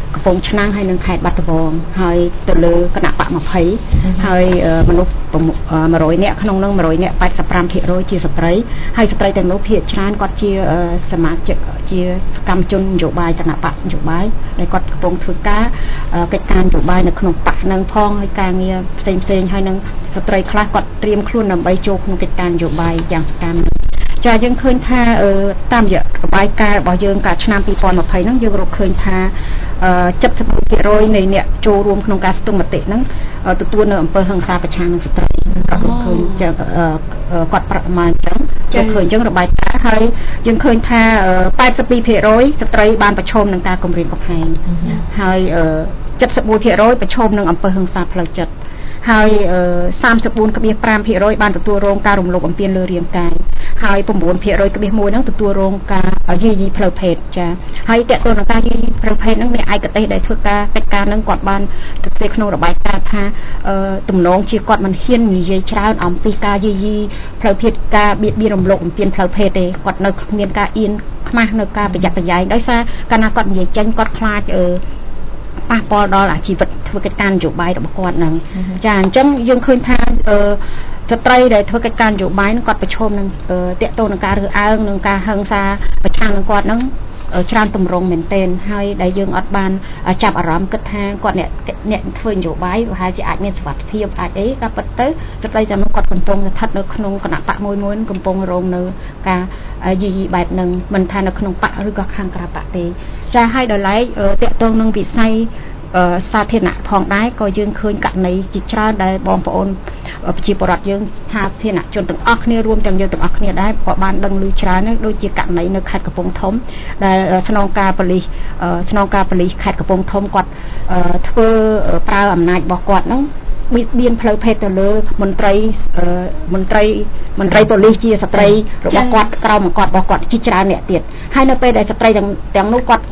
កំពង់ឆ្នាំងហើយនឹងខេត្តបាត់ដំបងហើយទៅលើគណៈបក20ហើយមនុស្ស100នាក់ក្នុងនោះ100នាក់ 85% ជាស្ត្រីហើយស្ត្រីទាំងនោះភាគច្រើនគាត់ជាសមាជិកជាសកម្មជននយោបាយគណៈបកនយោបាយដែលគាត់កំពុងធ្វើការកិច្ចការនយោបាយនៅក្នុងបកនឹងផងហើយការងារផ្សេងហើយនឹងស្ត្រីខ្លះគាត់ត្រៀមខ្លួនដើម្បីចូលក្នុងកិច្ចការនយោបាយយ៉ាងសកម្មចាយើងឃើញថាតាមរយៈរបាយការណ៍របស់យើងកាលឆ្នាំ2020ហ្នឹងយើងរកឃើញថា70% នៃអ្នកចូលរួមក្នុងការស្ទង់មតិហ្នឹងទទួលនៅអំពើហិង្សាប្រឆាំងនឹងស្ត្រីគាត់រកឃើញចឹងគាត់ប្រមាណចឹងយើងឃើញចឹងរបាយការណ៍ហើយយើងឃើញថា82% ស្ត្រីបានប្រឈមនឹងការគំរាមកំហែងហើយ71%ប្រឈមនឹងអំពើហិង្សាផ្លូវចិត្តហើយ 34.5% បានទទួលរងការរំលោភបំពានលើរាងកាយហើយ 9.1% ហ្នឹងទទួលរងការយាយីផ្លូវភេទចាហើយតើតើនឹងការយាយីផ្លូវភេទហ្នឹងអ្នកឯកទេសដែលធ្វើការកិច្ចការហ្នឹងគាត់បានទៅធ្វើក្នុងរបាយការណ៍ថាទំនងជាគាត់មិនហ៊ាននិយាយច្រើនអំពីការយាយីផ្លូវភេទការបៀតបៀនរំលោភបំពានផ្លូវភេទទេគាត់នៅមានការអៀនខ្មាស់នៅការប្រយ័ត្នប្រយែងដោយសារកាលណាគាត់និយាយចេញគាត់ខ្លាចប៉ះពាល់ដល់អាជីវធ្វើកិច្ចការនយោបាយរបស់គាត់ហ្នឹងចាអញ្ចឹងយើងឃើញថាស្ត្រីដែលធ្វើកិច្ចការនយោបាយហ្នឹងគាត់ប្រឈមនឹងតាក់ទងនឹងការរើសអើងនឹងការហិង្សាប្រឆាំងនឹងគាត់ហ្នឹងច្រើនទម្រង់មែនទែនហើយដែលយើងអត់បានចាប់អារម្មណ៍គិតថាគាត់អ្នកធ្វើនយោបាយប្រហែលជាអាចមានសុវត្ថិភាពអាចអីក៏ប៉ុន្តែស្ត្រីទាំងនោះគាត់កំពុងស្ថិតនៅក្នុងគណៈបកមួយកំពុងរងនៅការយីបែបហ្នឹងមិនថានៅក្នុងបកឬក៏ខាងក្រៅបកទេចាហើយដល់ឡែកតាក់ទងនឹងវិស័យសាធារណៈផងដែរក៏យើងឃើញករណីជាច្រើនដែលបងប្អូនប្រជាពលរដ្ឋយើងសាធារណជនទាំងអស់គ្នារួមទាំងយើងទាំងអស់គ្នាដែរក៏បានដឹងឮច្រើនដូចជាករណីនៅខេត្តកំពង់ធំដែលស្នងការប៉ូលីសខេត្តកំពង់ធំគាត់ធ្វើប្រើអំណាចរបស់គាត់ហ្នឹងបៀតបៀនផ្លូវភេទទៅលើមន្ត្រីប៉ូលីសជាស្ត្រីរបស់គាត់ក្រៅមកគាត់របស់គាត់ជាច្រើនអ្នកទៀតហើយនៅពេលដែលស្ត្រីទាំងនោះគាត់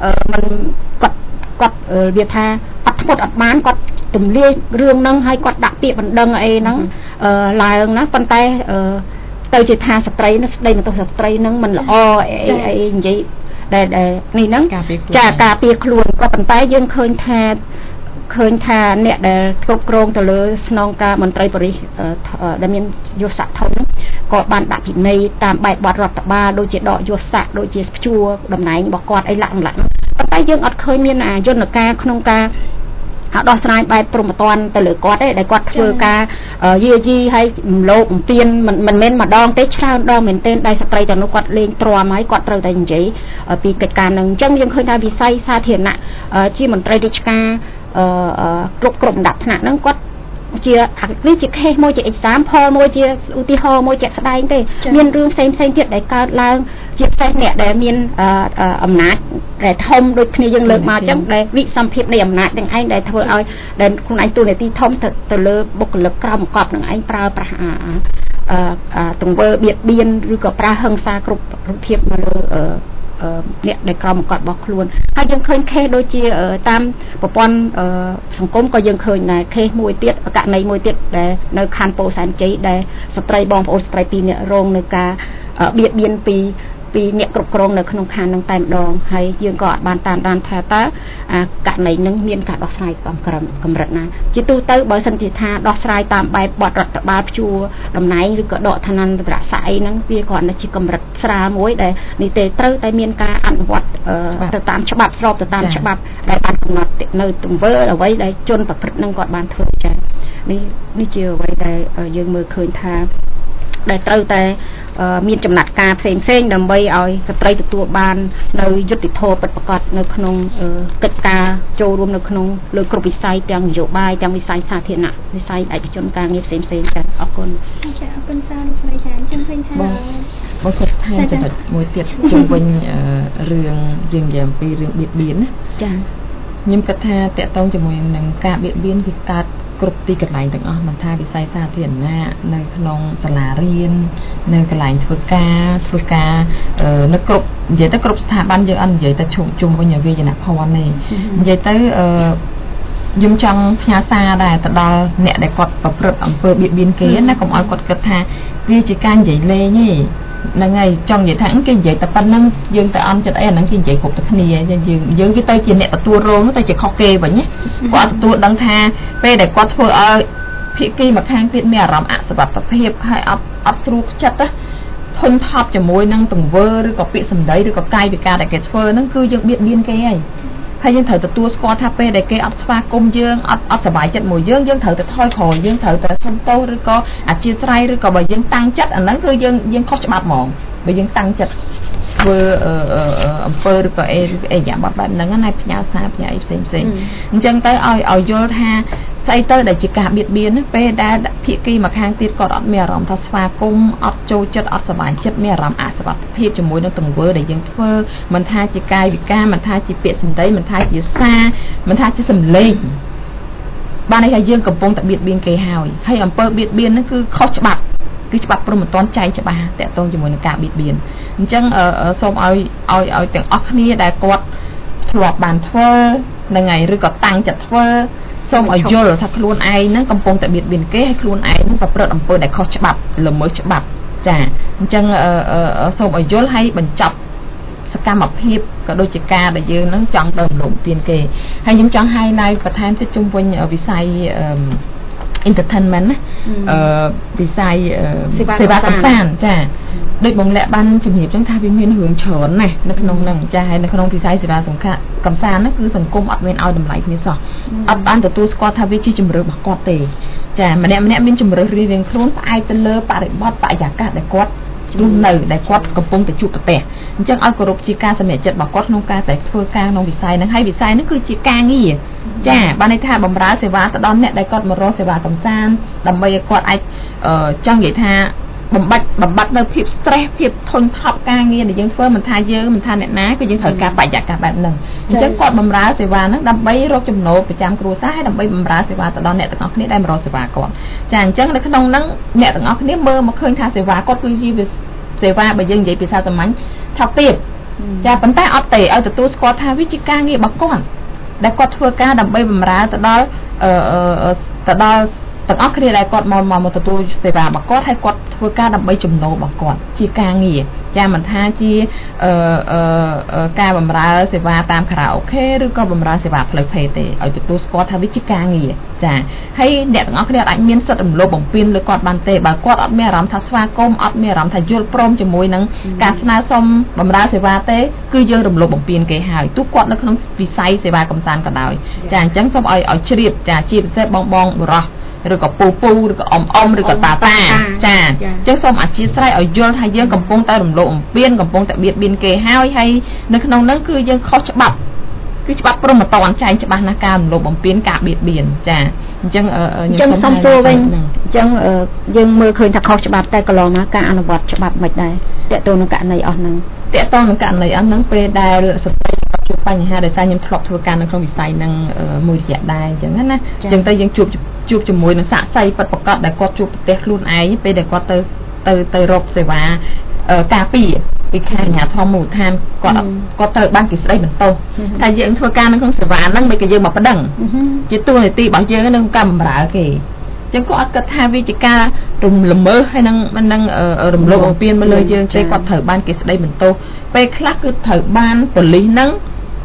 វាថាអត់ធ្មត់អត់បានគាត់ទម្លាយរឿងហ្នឹងហើយគាត់ដាក់ពាក្យបណ្ដឹងអីហ្នឹងឡើងណាប៉ុន្តែទៅជាថាស្ត្រីនោះស្ដីបន្ទោសស្ត្រីហ្នឹងមិនល្អអីនិយាយដែលនេះហ្នឹងចាការពារខ្លួនក៏ប៉ុន្តែយើងឃើញថាអ្នកដែលគ្រប់គ្រងទៅលើស្នងការមន្ត្រីប៉ូលីសដែលមានយសស័ក្តិធំក៏បានដាក់ពិន័យតាមបែបបទរដ្ឋបាលដូចជាដកយសស័ក្តិដូចជាព្យួរតំណែងរបស់គាត់អីឡាក់ប៉ុន្តែយើងអត់ឃើញមានយន្តការក្នុងការដោះស្រាយបែបព្រមត្តនទៅលើគាត់ទេដែលគាត់ធ្វើការយាយីហើយរំលោភបំពានមិនមែនម្ដងទេច្រើនដងមែនទែនដែលស្ត្រីទាំងនោះគាត់លេងទ្រាំហើយគាត់ត្រូវតែនិយាយពីកិច្ចការនឹងអញ្ចឹងយើងឃើញថាវិស័យសាធារណៈជាមន្ត្រីរាជការគ្រប់ដំណាក់ថ្នាក់ហ្នឹងគាត់ជានេះជា case មួយជា example មួយជាឧទាហរណ៍មួយជាក់ស្ដែងទេមានរឿងផ្សេងទៀតដែលកើតឡើងជាផ្សេងអ្នកដែលមានអំណាចដែលធំដូចគ្នាយើងលើកមកអញ្ចឹងដែលវិសម្ភារនៃអំណាចទាំងឯងដែលធ្វើឲ្យដែលខ្លួនឯងទូនាទីធំទៅលើបុគ្គលិកក្រៅបង្កប់នឹងឯងប្រើប្រាស់ទង្វើបៀតបៀនឬក៏ប្រើហិង្សាគ្រប់រូបភាពមកលើអ្នកដែលក្រមកត់របស់ខ្លួនហើយយើងឃើញខេសដូចជាតាមប្រព័ន្ធសង្គមក៏យើងឃើញដែរខេសមួយទៀតករណីមួយទៀតដែលនៅខណ្ឌពោធិ៍សែនជ័យដែលស្ត្រីបងប្អូនស្ត្រី2នាក់រងនៅការបៀតបៀនពីអ្នកគ្រប់គ្រងនៅក្នុងខណ្ឌនឹងតែម្ដងហើយយើងក៏អត់បានតាមដានថាតើករណីនឹងមានការដោះស្រាយតាមកម្រិតណាជាទូទៅបើសិនជាថាដោះស្រាយតាមបែបបទរដ្ឋបាលព្យួរតំណែងឬក៏ដកឋានន្តរស័ក្តិអីហ្នឹងវាគ្រាន់តែជាកម្រិតស្រាលមួយដែលនេះទេត្រូវតែមានការអនុវត្តទៅតាមច្បាប់ស្របទៅតាមច្បាប់ដែលបានកំណត់នៅទង្វើអ្វីដែលជនប្រព្រឹត្តនឹងគាត់បានធ្វើចា៎នេះជាអ្វីដែលយើងមើលឃើញថាដែលត្រូវតែមានចំណាត់ការផ្សេងដើម្បីឲ្យស្ត្រីទទួលបាននៅយុត្តិធម៌ពិតប្រាកដនៅក្នុងកិច្ចការចូលរួមនៅក្នុងលើគ្រប់វិស័យទាំងនយោបាយទាំងវិស័យសាធារណៈវិស័យឯកជនការងារផ្សេងចា៎អរគុណចាអរគុណសាលោកស្រីចាអញ្ចឹងឃើញថាបងសុខថែមចំណុចមួយទៀតជុំវិញរឿងយើងនិយាយអំពីរឿងបៀតបៀនណាចាខ្ញុំគិតថាតកតងជាមួយនឹងការបៀតបៀនគឺកើតគ្រប់ទីកន្លែងទាំងអស់មិនថាវិស័យសាធារណៈនៅក្នុងសាលារៀននៅកន្លែងធ្វើការនៅគ្រប់និយាយទៅគ្រប់ស្ថាប័នយើងអត់និយាយទៅជុំវិញវិញ្ញាណភ័ណ្ឌទេនិយាយទៅខ្ញុំចង់ផ្ញើសារដែរទៅដល់អ្នកដែលគាត់ប្រព្រឹត្តអំពើបៀតបៀនគេណាកុំឲ្យគាត់គិតថាវាជាការនិយាយលេងទេហ្នឹងហើយចង់និយាយថាគេនិយាយតែប៉ុណ្្នឹងយើងទៅអន់ចិត្តអីអាហ្នឹងគេនិយាយគ្រប់តែគ្នាយើងវាទៅជាអ្នកទទួលរងទៅជាខុសគេវិញណាគាត់ទទួលដឹងថាពេលដែលគាត់ធ្វើឲ្យភាគីម្ខាងទៀតមានអារម្មណ៍អសុវត្ថិភាពហើយអត់ស្រួលចិត្តណាធុញថប់ជាមួយនឹងទង្វើឬក៏ពាក្យសម្ដីឬក៏កាយវិការដែលគេធ្វើហ្នឹងគឺយើងបៀតបៀនគេហើយយើងត្រូវទទួលស្គាល់ថាពេលដែលគេអត់ស្វាគមន៍យើងអត់សប្បាយចិត្តមួយយើងត្រូវតែថយក្រោយយើងត្រូវតែសុំទោសឬក៏អធិស្ឋានឬក៏បើយើងតាំងចិត្តអាហ្នឹងគឺយើងខុសច្បាប់ហ្មងបើយើងតាំងចិត្តធ្វើអំពើឬក៏អីយ៉ាងបែបហ្នឹងណាផ្ញើសារផ្ញើអីផ្សេងអញ្ចឹងទៅឲ្យយល់ថាស្អីទៅដែលជាការបៀតបៀនពេលដែលភាគីម្ខាងទៀតគាត់អត់មានអារម្មណ៍ថាស្វាគមន៍អត់ចូលចិត្តអត់សប្បាយចិត្តមានអារម្មណ៍អសុវត្ថិភាពជាមួយនឹងទង្វើដែលយើងធ្វើមិនថាជាកាយវិការមិនថាជាពាក្យសម្ដីមិនថាជាសារមិនថាជាសម្លេងបានន័យថាយើងកំពុងតែបៀតបៀនគេហើយអំពើបៀតបៀនហ្នឹងគឺខុសច្បាប់គឺច្បាប់ព្រហ្មទណ្ឌចែងច្បាស់តាក់ទងជាមួយនឹងការបៀតបៀនអញ្ចឹងសូមឲ្យទាំងអស់គ្នាដែលគាត់ធ្លាប់បានធ្វើនឹងហើយឬក៏តាំងចិត្តធ្វើសូមឲ្យយល់ថាខ្លួនឯងហ្នឹងកំពុងតែបៀតបៀនគេហើយខ្លួនឯងហ្នឹងប្រព្រឹត្តអំពើដែលខុសច្បាប់ល្មើសច្បាប់ចាអញ្ចឹងសូមឲ្យយល់ហើយបញ្ចប់សកម្មភាពក៏ដូចជាការដែលយើងហ្នឹងចង់ទៅរំលោភទានគេហើយខ្ញុំចង់ឲ្យណៃបន្ថែមទៀតជុំវិញវិស័យentertainment ណាវិស័យសេវាកម្សាន្តចាដូចបងលាក់បានជំរាបចឹងថាវាមានរឿងច្រើនណាស់នៅក្នុងហ្នឹងចាហើយនៅក្នុងវិស័យសេវាកម្សាន្តហ្នឹងគឺសង្គមអត់មានឲ្យតម្លៃគ្នាសោះអត់បានទទួលស្គាល់ថាវាជាជំរឿនរបស់គាត់ទេចាម្នាក់មានជំរឿនរៀងៗខ្លួនផ្អែកទៅលើបរិបទបរិយាកាសដែលគាត់រស់នៅដែលគាត់កំពុងតែជួបប្រទះអញ្ចឹងឲ្យគោរពជាការសម្រេចចិត្តរបស់គាត់ក្នុងការតែធ្វើការក្នុងវិស័យហ្នឹងហើយវិស័យហ្នឹងគឺជាការងារចាបានន័យថាបម្រើសេវាទៅដល់អ្នកដែលគាត់មករកសេវាកម្សាន្តដើម្បីឲ្យគាត់អាចចង់និយាយថាបំបត្តិនៅភាព stress ភាពធុញថប់ការងារដែលយើងធ្វើមិនថាយើងមិនថាអ្នកណាគឺយើងត្រូវការបរិយាកាសបែបហ្នឹងអញ្ចឹងគាត់បម្រើសេវាហ្នឹងដើម្បីរកចំណូលប្រចាំគ្រួសារហើយដើម្បីបម្រើសេវាទៅដល់អ្នកទាំងអស់គ្នាដែលមករកសេវាគាត់ចាអញ្ចឹងនៅក្នុងហ្នឹងអ្នកទាំងអស់គ្នាមើលមកឃើញថាសេវាគាត់គឺជាសេវាបើយើងនិយាយភាសាសាមញ្ញថាទៀបចាប៉ុន្តែអត់ទេឲ្យទទួលស្គាល់ថាវាជាការងាររបស់គាត់ដែលគាត់ធ្វើការដើម្បីបម្រើទៅដល់ទាំងអស់គ្នាដែលគាត់មកទទួលសេវារបស់គាត់ហើយគាត់ធ្វើការដើម្បីចំណូលរបស់គាត់ជាការងារចាមិនថាជាការបម្រើសេវាតាមខារ៉ាអូខេឬក៏បម្រើសេវាផ្លូវភេទទេឲ្យទទួលស្គាល់ថាវាជាការងារចាហើយអ្នកទាំងអស់គ្នាអាចមានសិទ្ធិរំលោភបំពានលើគាត់បានទេបើគាត់អត់មានអារម្មណ៍ថាស្វាគមន៍អត់មានអារម្មណ៍ថាយល់ព្រមជាមួយនឹងការស្នើសុំបម្រើសេវាទេគឺយើងរំលោភបំពានគេហើយទោះគាត់នៅក្នុងវិស័យសេវាកម្សាន្តក៏ដោយចាអញ្ចឹងសូមឲ្យជ្រាបចាជាពិសេសបងបុរសឬក៏ពូឬក៏អ៊ំឬក៏តាចាអញ្ចឹងសូមអធិស្ឋានឲ្យយល់ថាយើងកំពុងតែរំលោភបំពានកំពុងតែបៀតបៀនគេហើយនៅក្នុងហ្នឹងគឺយើងខុសច្បាប់គឺច្បាប់ព្រហ្មទណ្ឌចែងច្បាស់ណាស់ការរំលោភបំពានការបៀតបៀនចាអញ្ចឹងខ្ញុំសូមសួរវិញអញ្ចឹងយើងមើលឃើញថាខុសច្បាប់តែកន្លងមកការអនុវត្តច្បាប់មិនដែរតើតើនឹងករណីអស់ហ្នឹងពេលដែលស្ត្រីជួបបញ្ហាដោយសារខ្ញុំធ្លាប់ធ្វើការនៅក្នុងវិស័យហ្នឹងមួយរយៈដែរអញ្ចឹងណាអញ្ចឹងទៅយើងជួបជាមួយនឹងសាក់សីពិតប្រាកដដែលគាត់ជួបប្រទេសខ្លួនឯងពេលដែលគាត់ទៅរកសេវាការពារពីខាងអាជ្ញាធរមូលដ្ឋានគាត់ត្រូវបានគេស្ដីបន្ទោសថាយើងធ្វើការនៅក្នុងសេវាហ្នឹងមិនក៏យើងមកប្តឹងជាតួនាទីរបស់យើងក្នុងការបម្រើគេចឹងក៏អត់គិតថាវាជាការរំល្មើសហើយនឹងរំលោភបំពានមកលើយើងទេគាត់ត្រូវបានគេស្ដីបន្ទោសពេលខ្លះគឺត្រូវបានប៉ូលីសហ្នឹង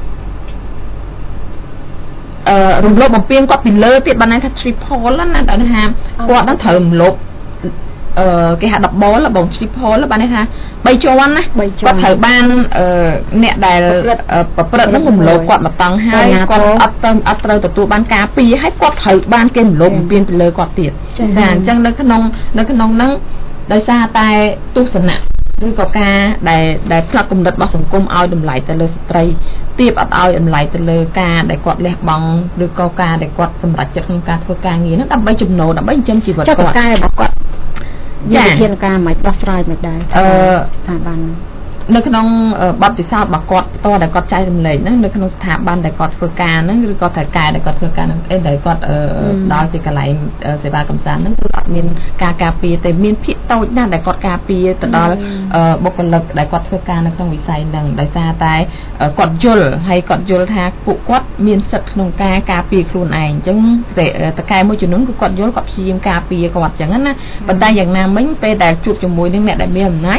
រំលោភបំពានគាត់ពីលើទៀតបានន័យថា triple ណាដល់ថាគាត់នឹងត្រូវរំលោភគេហៅ double បង triple បានន័យថា3ជាន់ណាគាត់ត្រូវបានអ្នកដែលប្រព្រឹត្តនឹងរំលោភគាត់មកតង់ហើយគាត់អត់ត្រូវទទួលបានការពារហើយគាត់ត្រូវបានគេរំលោភបំពានពីលើគាត់ទៀតចាអញ្ចឹងនៅក្នុងហ្នឹងដោយសារតែទស្សនៈឬក៏ការដែលផ្លាត់គំនិតរបស់សង្គមឲ្យតម្លៃទៅលើស្ត្រីទៀបអត់ឲ្យតម្លៃទៅលើការដែលគាត់លះបង់ឬក៏ការដែលគាត់សម្រេចចិត្តក្នុងការធ្វើការងារហ្នឹងដើម្បីចំណូលដើម្បីចិញ្ចឹមជីវិតគាត់ចាកាយរបស់គាត់វិធានការមិនដោះស្រាយមិនដែរស្ថាប័ននៅក្នុងបទពិសោធន៍របស់គាត់ផ្ទាល់ដែលគាត់ចែករំលែកហ្នឹងនៅក្នុងស្ថាប័នដែលគាត់ធ្វើការហ្នឹងឬក៏ថៅកែដែលគាត់ធ្វើការហ្នឹងដែលគាត់ដល់ជាកន្លែងសេវាកម្សាន្តហ្នឹងគឺអត់មានការការពារទេមានភាគតូចណាស់ដែលគាត់ការពារទៅដល់បុគ្គលិកដែលគាត់ធ្វើការនៅក្នុងវិស័យហ្នឹងដោយសារតែគាត់យល់ហើយគាត់យល់ថាពួកគាត់មានសិទ្ធិក្នុងការការពារខ្លួនឯងអញ្ចឹងតកែមួយចំនួនគឺគាត់យល់គាត់ព្យាយាមការពារគាត់អញ្ចឹងណាប៉ុន្តែយ៉ាងណាមិញពេលដែលជួបជាមួយនឹងអ្នកដែលមានអំណាច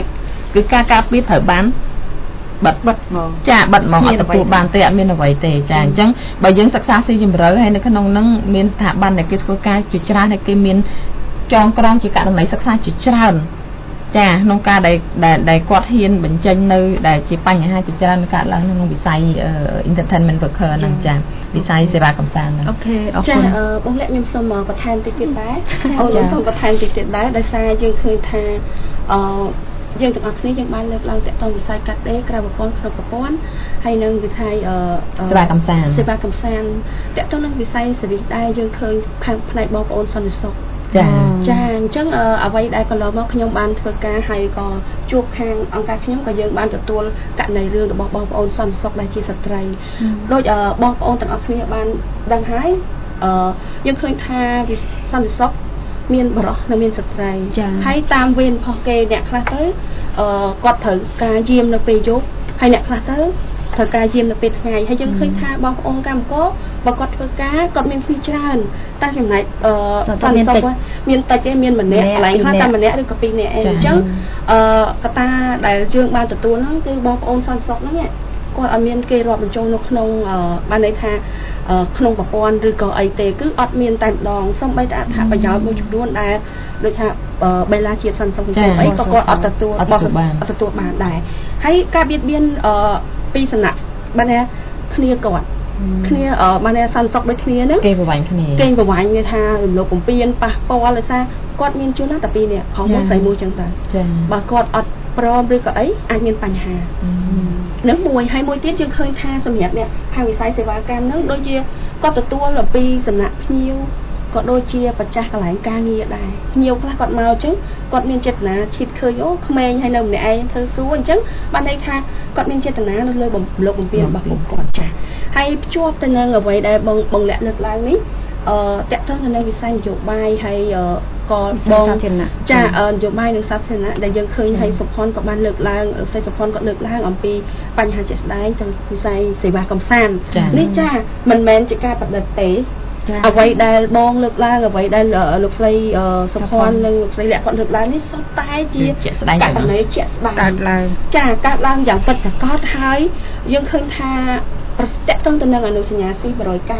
គឺការការពារត្រូវបានបាត់មកចាបាត់មកអត់ទទួលបានទេអត់មានអ្វីទេចាអញ្ចឹងបើយើងសិក្សាស៊ីជម្រៅហើយនៅក្នុងហ្នឹងមានស្ថាប័នដែលគេធ្វើការជាច្រើនហើយគេមានចងក្រងជាករណីសិក្សាជាច្រើនចាក្នុងការដែលគាត់ហ៊ានបញ្ចេញនៅដែលជាបញ្ហាជាច្រើនកើតឡើងក្នុងវិស័យ entertainment worker ហ្នឹងចាវិស័យសេវាកម្សាន្តហ្នឹងអូខេអរគុណបងលាក់ខ្ញុំសូមបន្ថែមតិចទៀតដែរអូនសូមបន្ថែមតិចទៀតដែរដោយសារយើងឃើញថាយើងទាំងអស់គ្នាយើងបានលើកឡើងតទៅវិស័យកាត់ដេរក្រៅប្រព័ន្ធក្នុងប្រព័ន្ធហើយនឹងវិស័យសេវាកម្សាន្តតទៅនឹងវិស័យសេវីសដែរយើងឃើញខាងផ្នែកបងប្អូនសន្តិសុខចាអញ្ចឹងអ្វីដែលកន្លងមកខ្ញុំបានធ្វើការហើយក៏ជួបខាងអង្គការខ្ញុំក៏យើងបានទទួលករណីរឿងរបស់បងប្អូនសន្តិសុខដែលជាស្ត្រីដូចបងប្អូនទាំងអស់គ្នាបានដឹងហើយយើងឃើញថាសន្តិសុខមានបរិសុទ្ធនិងមានស្ត្រីហើយតាមវេនផុសគេអ្នកខ្លះទៅគាត់ត្រូវការយាមនៅពេលយប់ហើយអ្នកខ្លះទៅត្រូវការយាមនៅពេលថ្ងៃហើយយើងឃើញថាបងប្អូនកម្មករបើគាត់ធ្វើការគាត់មានពីច្រើនតែចំណែកសន្តិសុខមានតិចទេមានម្នាក់កន្លែងខ្លះតែម្នាក់ឬក៏ពីរនាក់អញ្ចឹងកត្តាដែលយើងបានទទួលហ្នឹងគឺបងប្អូនសន្តិសុខហ្នឹងគាត់អត់មានគេរាប់បញ្ចូលនៅក្នុងបានន័យថាក្នុងប្រព័ន្ធឬក៏អីទេគឺអត់មានតែម្ដងសូម្បីតែអត្ថប្រយោជន៍មួយចំនួនដែលដូចថាបេឡាជាតិសន្តិសុខអីក៏គាត់អត់ទទួលបានដែរហើយការបៀតបៀនពីសំណាក់បានថាគ្នាគាត់គ្នាបានថាសន្តិសុខដូចគ្នាហ្នឹងគេប្រវាញ់គ្នាគេប្រវាញ់វាថារំលោភបំពានប៉ះពាល់ដោយសារគាត់មានជួនណាតែពីរនាក់ហៅមកស្រីមួយចឹងទៅបើគាត់អត់ព្រមឬក៏អីអាចមានបញ្ហានឹងមួយហើយមួយទៀតយើងឃើញថាសម្រាប់អ្នកខាងវិស័យសេវាកម្មហ្នឹងដូចជាគាត់ទទួលអំពីសំណាក់ភ្ញៀវក៏ដូចជាម្ចាស់កន្លែងការងារដែរភ្ញៀវខ្លះគាត់មកអញ្ចឹងគាត់មានចេតនាឈិតឃើញអូក្មេងហើយនៅម្នាក់ឯងធ្វើស្រួលអញ្ចឹងបានន័យថាគាត់មានចេតនានៅលើលោកបំពេញរបស់ពួកគាត់ចាស់ហើយភ្ជាប់ទៅនឹងអ្វីដែលបងលាក់លើកឡើងនេះតកតទៅនឹងវិស័យនយោបាយហើយក៏បងចានយោបាយនិងសាធារណៈដែលយើងឃើញហើយសុផុនក៏បានលើកឡើងលោកស្រីសុផុនក៏លើកឡើងអំពីបញ្ហាជាក់ស្ដែងtrongវិស័យសេវាកម្សាន្តនេះចាមិនមែនជាការបដិទ្ធទេអ្វីដែលបងលើកឡើងអ្វីដែលលោកស្រីសុផុននិងលោកស្រីលាក់គាត់លើកឡើងនេះសុទ្ធតែជាករណីជាក់ស្ដែងកើតឡើងចាកើតឡើងយ៉ាងពិតប្រាកដហើយយើងឃើញថាប្រតិទិនទៅនឹងអនុសញ្ញាC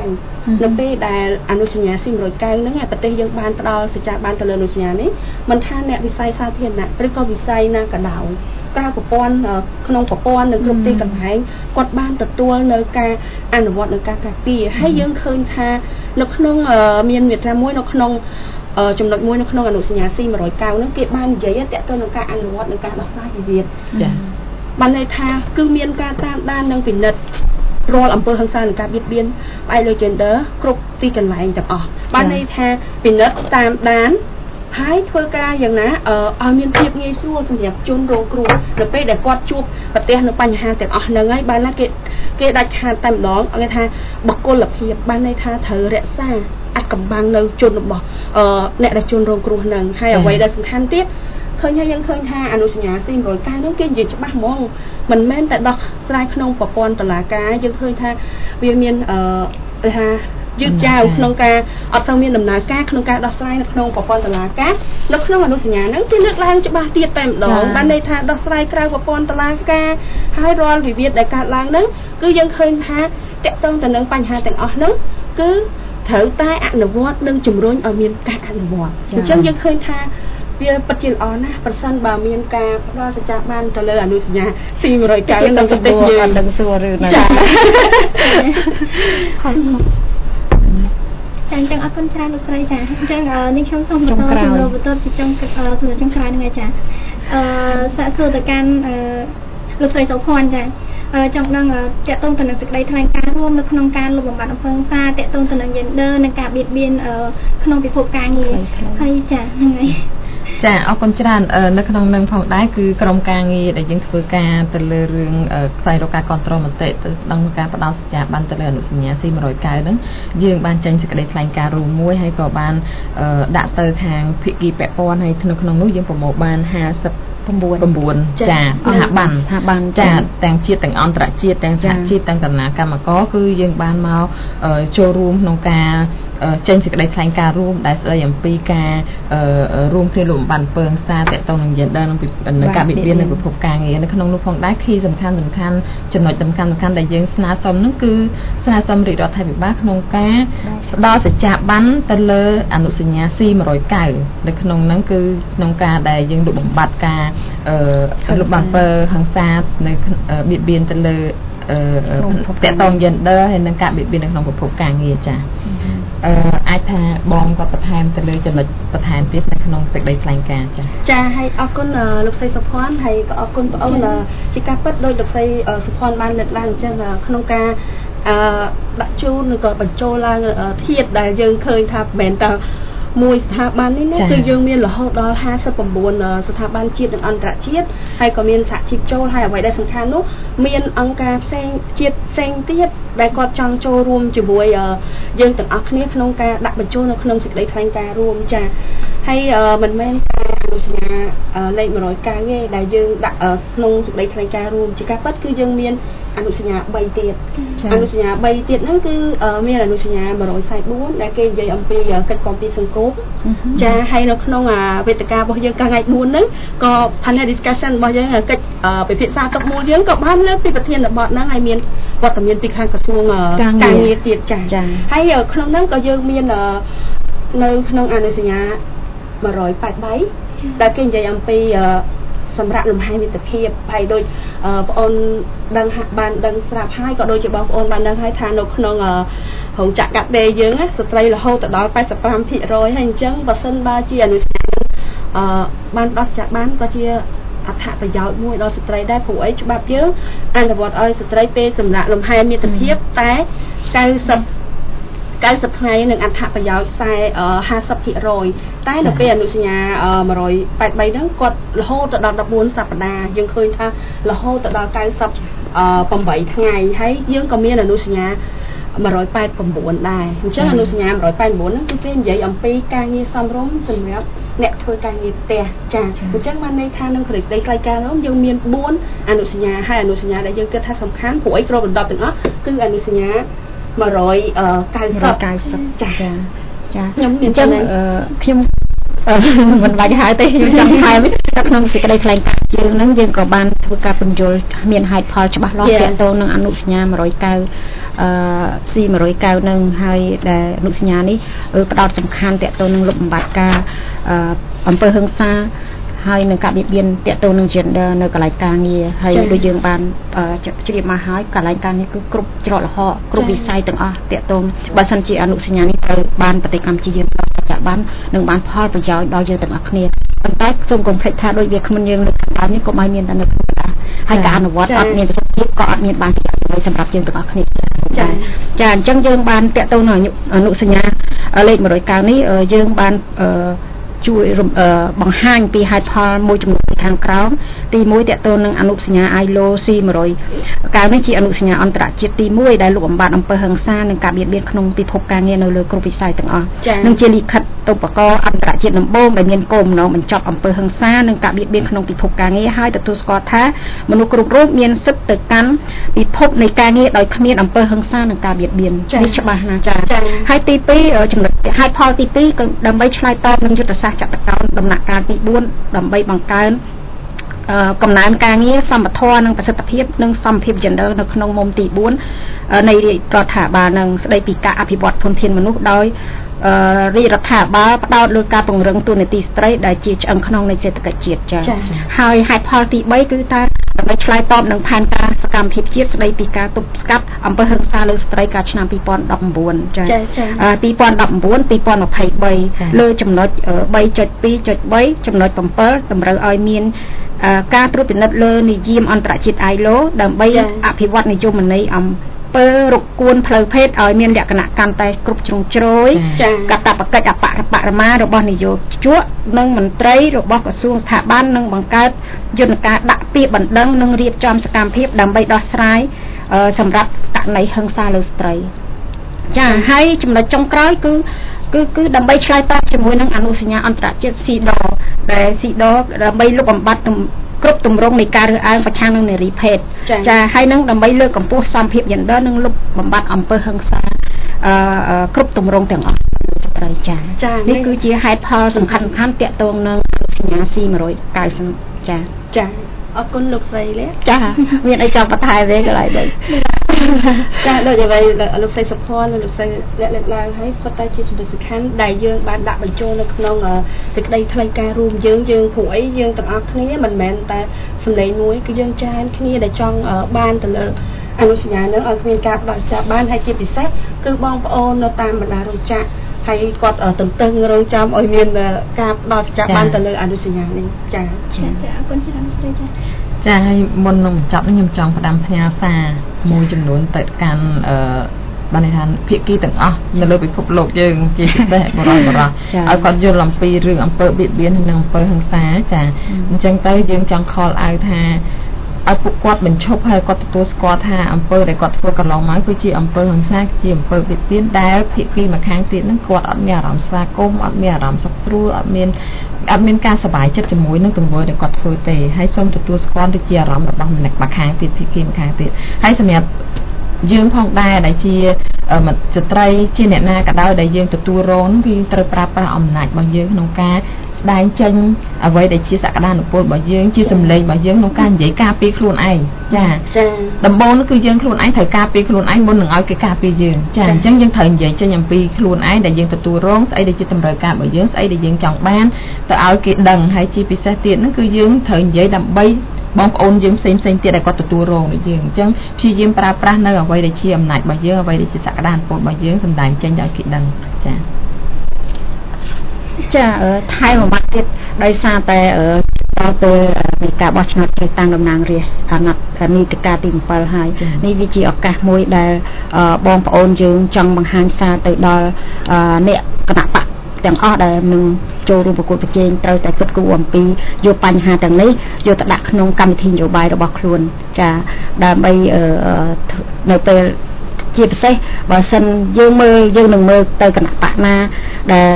190នៅពេលដែលអនុសញ្ញាC 190ហ្នឹងប្រទេសយើងបានផ្ដល់សេចក្ដីបានទៅលើអនុសញ្ញានេះមិនថាអ្នកវិស័យសាធារណៈឬក៏វិស័យណាក៏ដោយក្រៅប្រព័ន្ធក្នុងប្រព័ន្ធនៅគ្រប់ទីកន្លែងគាត់បានទទួលនៅការអនុវត្តនៅការការពារហើយយើងឃើញថានៅក្នុងមានមាត្រាមួយនៅក្នុងចំណុចមួយនៅក្នុងអនុសញ្ញាC 190ហ្នឹងគេបាននិយាយទាក់ទងនឹងការអនុវត្តនិងការដោះស្រាយវិវាទបានន័យថាគឺមានការតាមដាននិងពិនិត្យរាល់អំពើហិង្សានិងការបៀតបៀនផ្អែកលើ gender គ្រប់ទីកន្លែងទាំងអស់បានន័យថាពិនិត្យតាមដានហើយធ្វើការយ៉ាងណាឲ្យមានភាពងាយស្រួលសម្រាប់ជនរងគ្រោះនៅពេលដែលគាត់ជួបប្រទះនៅបញ្ហាទាំងអស់ហ្នឹងហើយបានណាគេដាច់ខាតតែម្ដងគេថាបកគលភាពបានន័យថាត្រូវរក្សាអត្ថកម្បាំងនៅជនរបស់អ្នកដែលជនរងគ្រោះហ្នឹងហើយអ្វីដែលសំខាន់ទៀតឃើញហើយយើងឃើញថាអនុសញ្ញាC 190នោះគេនិយាយច្បាស់ហ្មងមិនមែនតែដោះស្រាយក្នុងប្រព័ន្ធតុលាការយើងឃើញថាវាមានគេថាយឺតយ៉ាវក្នុងការអត់សូវមានដំណើរការក្នុងការដោះស្រាយនៅក្នុងប្រព័ន្ធតុលាការនៅក្នុងអនុសញ្ញាហ្នឹងគេលើកឡើងច្បាស់ទៀតតែម្ដងបានន័យថាដោះស្រាយក្រៅប្រព័ន្ធតុលាការហើយរាល់វិវាទដែលកើតឡើងហ្នឹងគឺយើងឃើញថាតកតងទៅនឹងបញ្ហាទាំងអស់ហ្នឹងគឺត្រូវតែអនុវត្តនិងជំរុញឲ្យមានការអនុវត្តអញ្ចឹងយើងឃើញថាវាពិតជាល្អណាស់ប្រសិនបើមានការផ្ដល់សេចក្ដីបានទៅលើអនុសញ្ញាC 190នៅប្រទេសយើងអត់ដឹងសួរឬណាចាអញ្ចឹងអរគុណច្រើនលោកស្រីចាអញ្ចឹងនេះខ្ញុំសូមបន្តជំរាបបន្តជាចុងក្រោយហ្នឹងឯងចាសាកសួរទៅកាន់លោកស្រីសុផាន់ចាចង់ដឹងតកតងទៅនឹងសេចក្តីថ្លែងការណ៍រួមនៅក្នុងការលុបបំបាត់អំពើហិង្សាតកតងទៅនឹង gender និងការបៀតបៀនក្នុងពិភពការងារហើយចាហ្នឹងហើយចាអរគុណច្រើននៅក្នុងនឹងផងដែរគឺក្រុមការងារដែលយើងធ្វើការទៅលើរឿងផ្សាយរកការគ្រប់គ្រងមតិទៅដល់ការផ្ដល់សញ្ញាប័ណ្ណទៅលើអនុសញ្ញា C 190ហ្នឹងយើងបានចេញសេចក្តីថ្លែងការណ៍រួមមួយហើយក៏បានដាក់ទៅខាងភាគីពាក់ព័ន្ធហើយក្នុងនោះយើងប្រមូលបាន59ចាស្ថាប័នចាទាំងជាតិទាំងអន្តរជាតិទាំងសហជាតិទាំងដំណាក់កម្មករគឺយើងបានមកចូលរួមក្នុងការចេញសេចក្តីថ្លែងការណ៍រួមដែលស្ដីអំពីការរួមគ្នាលំបានពើងសារតកតងនឹង gender និងការបៀតបៀននៅពិភពការងារនៅក្នុងនោះផងដែរគីសំខាន់ចំណុចសំខាន់ដែលយើងស្នើសុំនោះគឺស្នើសុំរាជរដ្ឋាភិបាលក្នុងការផ្ដល់សច្ចាប័នទៅលើអនុសញ្ញា C109 នៅក្នុងហ្នឹងគឺក្នុងការដែលយើងលុបបំបាត់ការលុបបានពើហិង្សានៅបៀតបៀនទៅលើតកតង gender ហើយនិងការបៀតបៀននៅក្នុងពិភពការងារចា៎អាចថាបងក៏បន្ថែមទៅលើចំណុចបន្ថែមទៀតនៅក្នុងសេចក្តីថ្លែងការណ៍ចា៎ហើយអរគុណលោកស្រីសុភ័ណ្ឌហើយក៏អរគុណបងអូនជាការពិតដោយលោកស្រីសុភ័ណ្ឌបានលើកឡើងអញ្ចឹងក្នុងការដាក់ជូនឬក៏បញ្ចូលឡើងធាតុដែលយើងឃើញថាមិនមែនតែមួយស្ថាប័ននេះណាគឺយើងមានរហូតដល់59ស្ថាប័នជាតិនិងអន្តរជាតិហើយក៏មានសហជីពចូលហើយអ្វីដែលសំខាន់នោះមានអង្គការផ្សេងជាតិផ្សេងទៀតដែលគាត់ចង់ចូលរួមជាមួយយើងទាំងអស់គ្នាក្នុងការដាក់បញ្ចូលនៅក្នុងសេចក្តីថ្លែងការណ៍រួមចា៎ហើយមិនមែនការអនុសញ្ញាលេខ109ទេដែលយើងដាក់ក្នុងសេចក្តីថ្លែងការណ៍រួមជាការពិតគឺយើងមានអនុសញ្ញា3ទៀតអនុសញ្ញា3ទៀតហ្នឹងគឺមានអនុសញ្ញា144ដែលគេនិយាយអំពីកិច្ចគាំពារសង្គមចាហើយនៅក្នុងវេទិការបស់យើងកាលថ្ងៃ4ហ្នឹងក៏ panel discussion របស់យើងកិច្ចពិភាក្សាទុកមូលយើងក៏បានលើកពីប្រធានបទហ្នឹងហើយមានវត្តមានពីខាងក្រសួងការងារទៀតចាហើយក្នុងហ្នឹងក៏យើងមាននៅក្នុងអនុសញ្ញា183ដែលគេនិយាយអំពីសម្រាប់លំហែមិត្តភាពហើយដូចបងអូនដឹងបានដឹងស្រាប់ហើយក៏ដូចជាបងប្អូនបានដឹងហើយថានៅក្នុងរោងចក្រកាត់ដេរយើងស្ត្រីរហូតដល់ 85% ហើយអញ្ចឹងបើសិនបើជាអនុសញ្ញាបានដោះចាក់បានក៏ជាអត្ថប្រយោជន៍មួយដល់ស្ត្រីដែរព្រោះអីច្បាប់យើងអនុវត្តឲ្យស្ត្រីពេលសម្រាប់លំហែមិត្តភាពតែ90ថ្ងៃនឹងអត្ថប្រយោជន៍50%តែនៅពេលអនុសញ្ញា183ហ្នឹងគាត់រហូតដល់14សប្តាហ៍យើងឃើញថារហូតដល់98ថ្ងៃហើយយើងក៏មានអនុសញ្ញា189ដែរអញ្ចឹងអនុសញ្ញា189ហ្នឹងគឺគេនិយាយអំពីការងារសមរម្យសម្រាប់អ្នកធ្វើការងារផ្ទះចាអញ្ចឹងបានន័យថានឹងក្តីថ្លៃការនោះយើងមាន4អនុសញ្ញាហើយអនុសញ្ញាដែលយើងគិតថាសំខាន់ព្រោះអីគ្របដណ្ដប់ទាំងអស់គឺអនុសញ្ញា190ចាខ្ញុំមានចឹងខ្ញុំមិនបាច់ហៅទេខ្ញុំចង់ថែមនៅក្នុងសេចក្តីថ្លែងការណ៍យើងហ្នឹងយើងក៏បានធ្វើការពន្យល់មានហេតុផលច្បាស់លាស់ទាក់ទងនឹងអនុសញ្ញា190 C109 នឹងហើយដែលអនុសញ្ញានេះផ្ដោតសំខាន់ទាក់ទងនឹងលុបបំបាត់ការអំពើហិង្សាហើយនឹងការបៀតបៀនទាក់ទងនឹង gender នៅកន្លែងការងារហើយដូចយើងបានជ្រាបមកហើយកន្លែងការងារគឺគ្រប់ច្រកល្ហកគ្រប់វិស័យទាំងអស់ទាក់ទងបើសិនជាអនុសញ្ញានេះត្រូវបានប្រតិកម្មជាយើងប្រតិកម្មនឹងបានផលប្រយោជន៍ដល់យើងទាំងអស់គ្នាប៉ុន្តែសូមកុំភ្លេចថាដូចវាគ្មិនយើងលើកខាងដើមនេះក៏មិនមានតែនៅក្នុងដែរហើយការអនុវត្តអត់មានប្រសិទ្ធភាពក៏អត់មានបានប្រយោជន៍អ្វីសម្រាប់យើងទាំងអស់គ្នាចាអញ្ចឹងយើងបានទាក់ទងនឹងអនុសញ្ញាលេខ109នេះយើងបានជួយបង្ហាញពីហេតុផលមួយចំនួនខាងក្រោមទី1តកតទៅនឹងអនុសញ្ញា ILO C100 កាលនេះជាអនុសញ្ញាអន្តរជាតិទី1ដែលលុបបំបាត់អំពើហិង្សានិងការបៀតបៀនក្នុងពិភពការងារនៅលើគ្រប់វិស័យទាំងអស់និងជាលិខិតឧបករណ៍អន្តរជាតិដំបូងដែលមានគោលបំណងបញ្ចប់អំពើហិង្សានិងការបៀតបៀនក្នុងពិភពការងារហើយទទួលស្គាល់ថាមនុស្សគ្រប់រូបមានសិទ្ធិទៅកាន់ពិភពនៃការងារដោយគ្មានអំពើហិង្សានិងការបៀតបៀននេះច្បាស់ណាស់ចាហើយទី2ចំណុចហេតុផលទី2គឺដើម្បីឆ្លើយតបនឹងយុទ្ធសាស្ត្រចតកោណដំណាក់កាលទី4ដើម្បីបង្កើនកំណើនការងារសម្បត្តិធម៌និងប្រសិទ្ធភាពនិងសមភាព gender នៅក្នុងមុំទី4នៃរដ្ឋាភិបាលនិងស្ដីពីការអភិវឌ្ឍធនធានមនុស្សដោយរាជរដ្ឋាភិបាលផ្ដោតលើការពង្រឹងតួនាទីស្ត្រីដែលជាឆ្អឹងខ្នងនៃសេដ្ឋកិច្ចជាតិចា៎ហើយហេតុផលទី3គឺថាដើម្បីឆ្លើយតបនឹងផែនការសកម្មភាពជាតិស្ដីពីការទប់ស្កាត់អំពើហិង្សាលើស្ត្រីកាលឆ្នាំ2019ចា៎2019-2023លើចំណុច 3.2.3 ចំណុច 7 តម្រូវឲ្យមានការត្រួតពិនិត្យលើនិយមអន្តរជាតិ ILO ដើម្បីអភិវឌ្ឍនិយមន័យអំពើរកួនផ្លូវភេទឲ្យមានលក្ខណៈកាន់តែគ្រប់ជ្រុងជ្រោយកាតព្វកិច្ចអបរមារបស់នាយកជក់និងមន្ត្រីរបស់ក្រសួងស្ថាប័ននិងបង្កើតយន្តការដាក់ពាក្យបណ្ដឹងនិងរៀបចំសកម្មភាពដើម្បីដោះស្រាយសម្រាប់ករណីហិង្សាលើស្ត្រីចាហើយចំណុចចុងក្រោយគឺដើម្បីឆ្លើយតបជាមួយនឹងអនុសញ្ញាអន្តរជាតិ CEDAW ដែល CEDAW ដើម្បីលុបបំបាត់គ្រប់ទម្រង់នៃការរើសអើងប្រឆាំងនឹងនារីភេទចាហើយនឹងដើម្បីលើកកម្ពស់សមភាព gender និងលុបបំបាត់អំពើហិង្សាគ្រប់ទម្រង់ទាំងអស់ត្រីចានេះគឺជាហេតុផលសំខាន់តាក់ទងនឹងសញ្ញា C190 ចាអរគុណលោកស្រីលេចាមានអីចង់បន្ថែមទេកន្លែងនេះចាដូចអ្វីលោកស្រីសុភ័ណ្ឌនិងលោកស្រីលើកឡើងហើយសុទ្ធតែជាសំខាន់ដែលយើងបានដាក់បញ្ចូលនៅក្នុងសេចក្តីថ្លែងការណ៍រួមយើងព្រោះអីយើងទាំងអស់គ្នាមិនមែនតែសម្លេងមួយគឺយើងច្រើនគ្នាដែលចង់បានទៅលើអនុសញ្ញានឹងឲ្យគ្មានការផ្ដោតចាប់បានហើយជាពិសេសគឺបងប្អូននៅតាមបណ្ដារោងចក្រហើយគាត់ទន្ទឹងរង់ចាំឲ្យមានការផ្ដោតចាប់បានទៅលើអនុសញ្ញានេះចាអរគុណច្រើនស្រីចាហើយមុននឹងបញ្ចប់ខ្ញុំចង់ផ្ដាំផ្ញើសារមួយចំនួនទៅកាន់បានន័យថាភាគីទាំងអស់នៅលើពិភពលោកយើងជាពិសេសបរិបទឲ្យគាត់យល់អំពីរឿងអំពើបៀតបៀននិងអំពើហិង្សាចាអញ្ចឹងទៅយើងចង់ខលឲ្យថាឲ្យពួកគាត់បញ្ឈប់ហើយគាត់ទទួលស្គាល់ថាអំពើដែលគាត់ធ្វើកន្លងមកគឺជាអំពើហិង្សាជាអំពើបៀតបៀនដែលភាគីម្ខាងទៀតហ្នឹងគាត់អត់មានអារម្មណ៍ស្វាគមន៍អត់មានអារម្មណ៍សុខស្រួលអត់មានការសប្បាយចិត្តជាមួយនឹងទង្វើដែលគាត់ធ្វើទេហើយសូមទទួលស្គាល់ទៅជាអារម្មណ៍របស់ម្ខាងទៀតភាគីម្ខាងទៀតហើយសម្រាប់យើងផងដែរដែលជាស្ត្រីជាអ្នកណាក៏ដោយដែលយើងទទួលរងគឺត្រូវប្រើប្រាស់អំណាចរបស់យើងក្នុងការស្ដែងចេញអ្វីដែលជាសក្តានុពលរបស់យើងជាសម្លេងរបស់យើងក្នុងការនិយាយការពារខ្លួនឯងចាដំបូងគឺយើងខ្លួនឯងត្រូវការពារខ្លួនឯងមុននឹងឲ្យគេការពារយើងចាអញ្ចឹងយើងត្រូវនិយាយចេញអំពីខ្លួនឯងដែលយើងទទួលរងស្អីដែលជាតម្រូវការរបស់យើងស្អីដែលយើងចង់បានទៅឲ្យគេដឹងហើយជាពិសេសទៀតហ្នឹងគឺយើងត្រូវនិយាយដើម្បីបងប្អូនយើងផ្សេងទៀតដែលគាត់ទទួលរងដូចយើងអញ្ចឹងព្យាយាមប្រើប្រាស់នៅអ្វីដែលជាអំណាចរបស់យើងអ្វីដែលជាសក្តានុពលរបស់យើងសម្ដែងចេញឲ្យគេដឹងចាថែមមួយម៉ាត់ទៀតដោយសារតែដល់ពេលនៃការបោះឆ្នោតជ្រើសតាំងតំណាងរាស្ត្រអាណត្តិនីតិកាលទី7ហើយនេះវាជាឱកាសមួយដែលបងប្អូនយើងចង់បង្ហាញសារទៅដល់អ្នកគណៈបកទាំងអស់ដែលនឹងចូលរួមប្រកួតប្រជែងត្រូវតែគិតគូរអំពីយកបញ្ហាទាំងនេះយកទៅដាក់ក្នុងកម្មវិធីនយោបាយរបស់ខ្លួនចាដើម្បីនៅពេលជាពិសេសបើសិនយើងនឹងមើលទៅគណៈបកណាដែល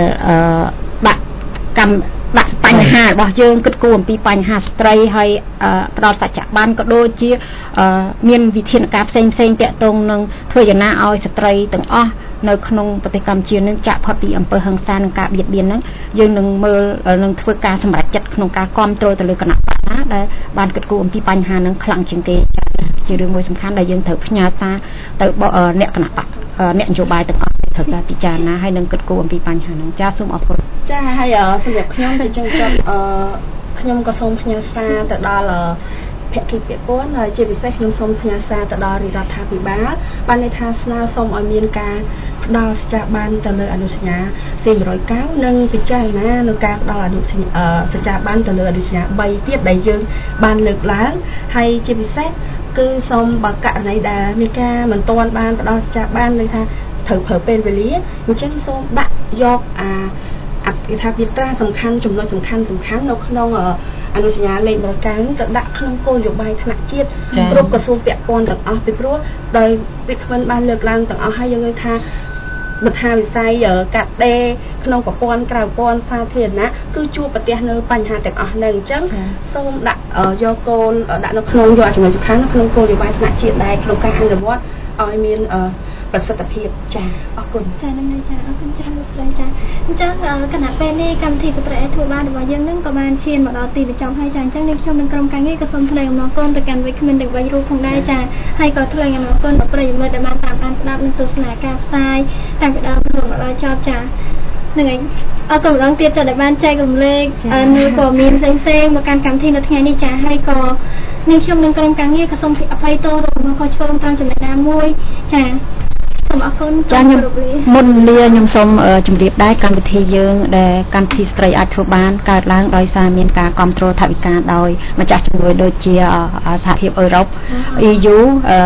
ដាក់បញ្ហារបស់យើងគិតគូរអំពីបញ្ហាស្ត្រីហើយផ្ដល់សច្ចៈបានក៏ដូចជាមានវិធានការផ្សេងតាក់ទងនឹងធ្វើយ៉ាងណាឲ្យស្ត្រីទាំងអស់នៅក្នុងប្រទេសកម្ពុជានឹងចាក់ផុតពីអំពើហិង្សានិងការបៀតបៀនហ្នឹងយើងនឹងមើលនឹងធ្វើការសម្រេចចិត្តក្នុងការគ្រប់គ្រងទៅលើគណៈបកណាដែលបានគិតគូរអំពីបញ្ហាហ្នឹងខ្លាំងជាងគេជារឿងមួយសំខាន់ដែលយើងត្រូវផ្ញើសារទៅអ្នកគណៈបកអ្នកនយោបាយទាំងអស់ត្រូវការពិចារណាហើយនឹងគិតគូរអំពីបញ្ហាហ្នឹងចាសូមអរគុណចាហើយសម្រាប់ខ្ញុំទៅចឹងចប់ខ្ញុំក៏សូមផ្ញើសារទៅដល់ភាគីពាក់ព័ន្ធហើយជាពិសេសខ្ញុំសូមផ្ញើសារទៅដល់រដ្ឋាភិបាលបានន័យថាស្នើសុំឲ្យមានការផ្ដល់សច្ចាប័នទៅលើអនុសញ្ញា C190 និងពិចារណានៅការផ្ដល់អនុសញ្ញាសច្ចាប័នទៅលើអនុសញ្ញា3ទៀតដែលយើងបានលើកឡើងហើយជាពិសេសគឺសូមបើករណីដែលមានការមិនទាន់បានផ្ដល់សច្ចាប័នន័យថាត្រូវប្រើពេលវេលាអញ្ចឹងសូមដាក់យកអត្ថិថាវិត្រាសំខាន់ចំណុចសំខាន់នៅក្នុងអនុសញ្ញាលេខ190ទៅដាក់ក្នុងគោលនយោបាយថ្នាក់ជាតិគ្រប់ក្រសួងពាក់ព័ន្ធទាំងអស់ពីព្រោះដោយវិក្កាមបានលើកឡើងទាំងអស់ហើយយើងឃើញថាបថាវិស័យកាត់ដេរក្នុងប្រព័ន្ធក្រៅប្រព័ន្ធសាធារណៈគឺជួបប្រទះនៅបញ្ហាទាំងអស់ហ្នឹងអញ្ចឹងសូមដាក់យកគោលដាក់នៅក្នុងយកចំណុចសំខាន់នៅក្នុងគោលនយោបាយថ្នាក់ជាតិដែរក្នុងការអនុវត្តឲ្យមានប្រសិទ្ធភាពចាអរគុណចានឹងចាអរគុណច្រើនលោកស្រីចាអញ្ចឹងគណៈពេលនេះកម្មវិធីស្ត្រីធ្វើបានរបស់យើងនឹងក៏បានឈានមកដល់ទីបញ្ចប់ហើយចាអញ្ចឹងនេះខ្ញុំនិងក្រុមការងារក៏សូមថ្លែងអំណរគុណទៅកាន់វិក្កាមទាំង3រូបផងដែរចាហើយក៏ថ្លែងអំណរគុណដល់ប្រិយមិត្តដែលបានតាមដានស្ដាប់និងទស្សនាការផ្សាយតាំងពីដើមរហូតមកដល់ចប់ចានឹងឯងអរគុណម្ដងទៀតចាដែលបានចែករំលែកនៅព័ត៌មានផ្សេងមកកាន់កម្មវិធីនៅថ្ងៃនេះចាហើយក៏នាងខ្ញុំនិងក្រុមការងារក៏សូមអភ័យទោសរបស់ខុសឆ្គងត្រង់ចំណុចណាមួយចាសូមអរគុណចាខ្ញុំមុនលាខ្ញុំសូមជម្រាបដែរកម្មវិធីយើងដែលកម្មវិធីស្ត្រីអាចធ្វើបានកើតឡើងដោយសារមានការគ្រប់គ្រងថវិកាដោយម្ចាស់ជំនួយដូចជាសហភាពអឺរ៉ុប EU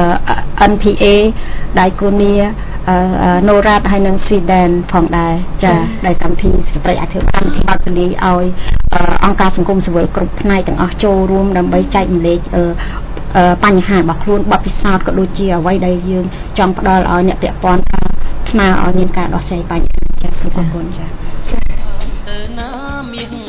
NPA ដៃគូនីNORAD ហើយនិង Sweden ផងដែរចាដែលកម្មវិធីស្ត្រីអាចធ្វើបានបើកទូលាយឲ្យអង្គការសង្គមស៊ីវិលគ្រប់ផ្នែកទាំងអស់ចូលរួមដើម្បីចែករំលែកបញ្ហារបស់ខ្លួនបទពិសោធន៍ក៏ដូចជាអ្វីដែលយើងចង់ផ្ដល់ឲ្យអ្នកពាក់ព័ន្ធស្នើឲ្យមានការដោះស្រាយបញ្ហាចាសូមអរគុណចា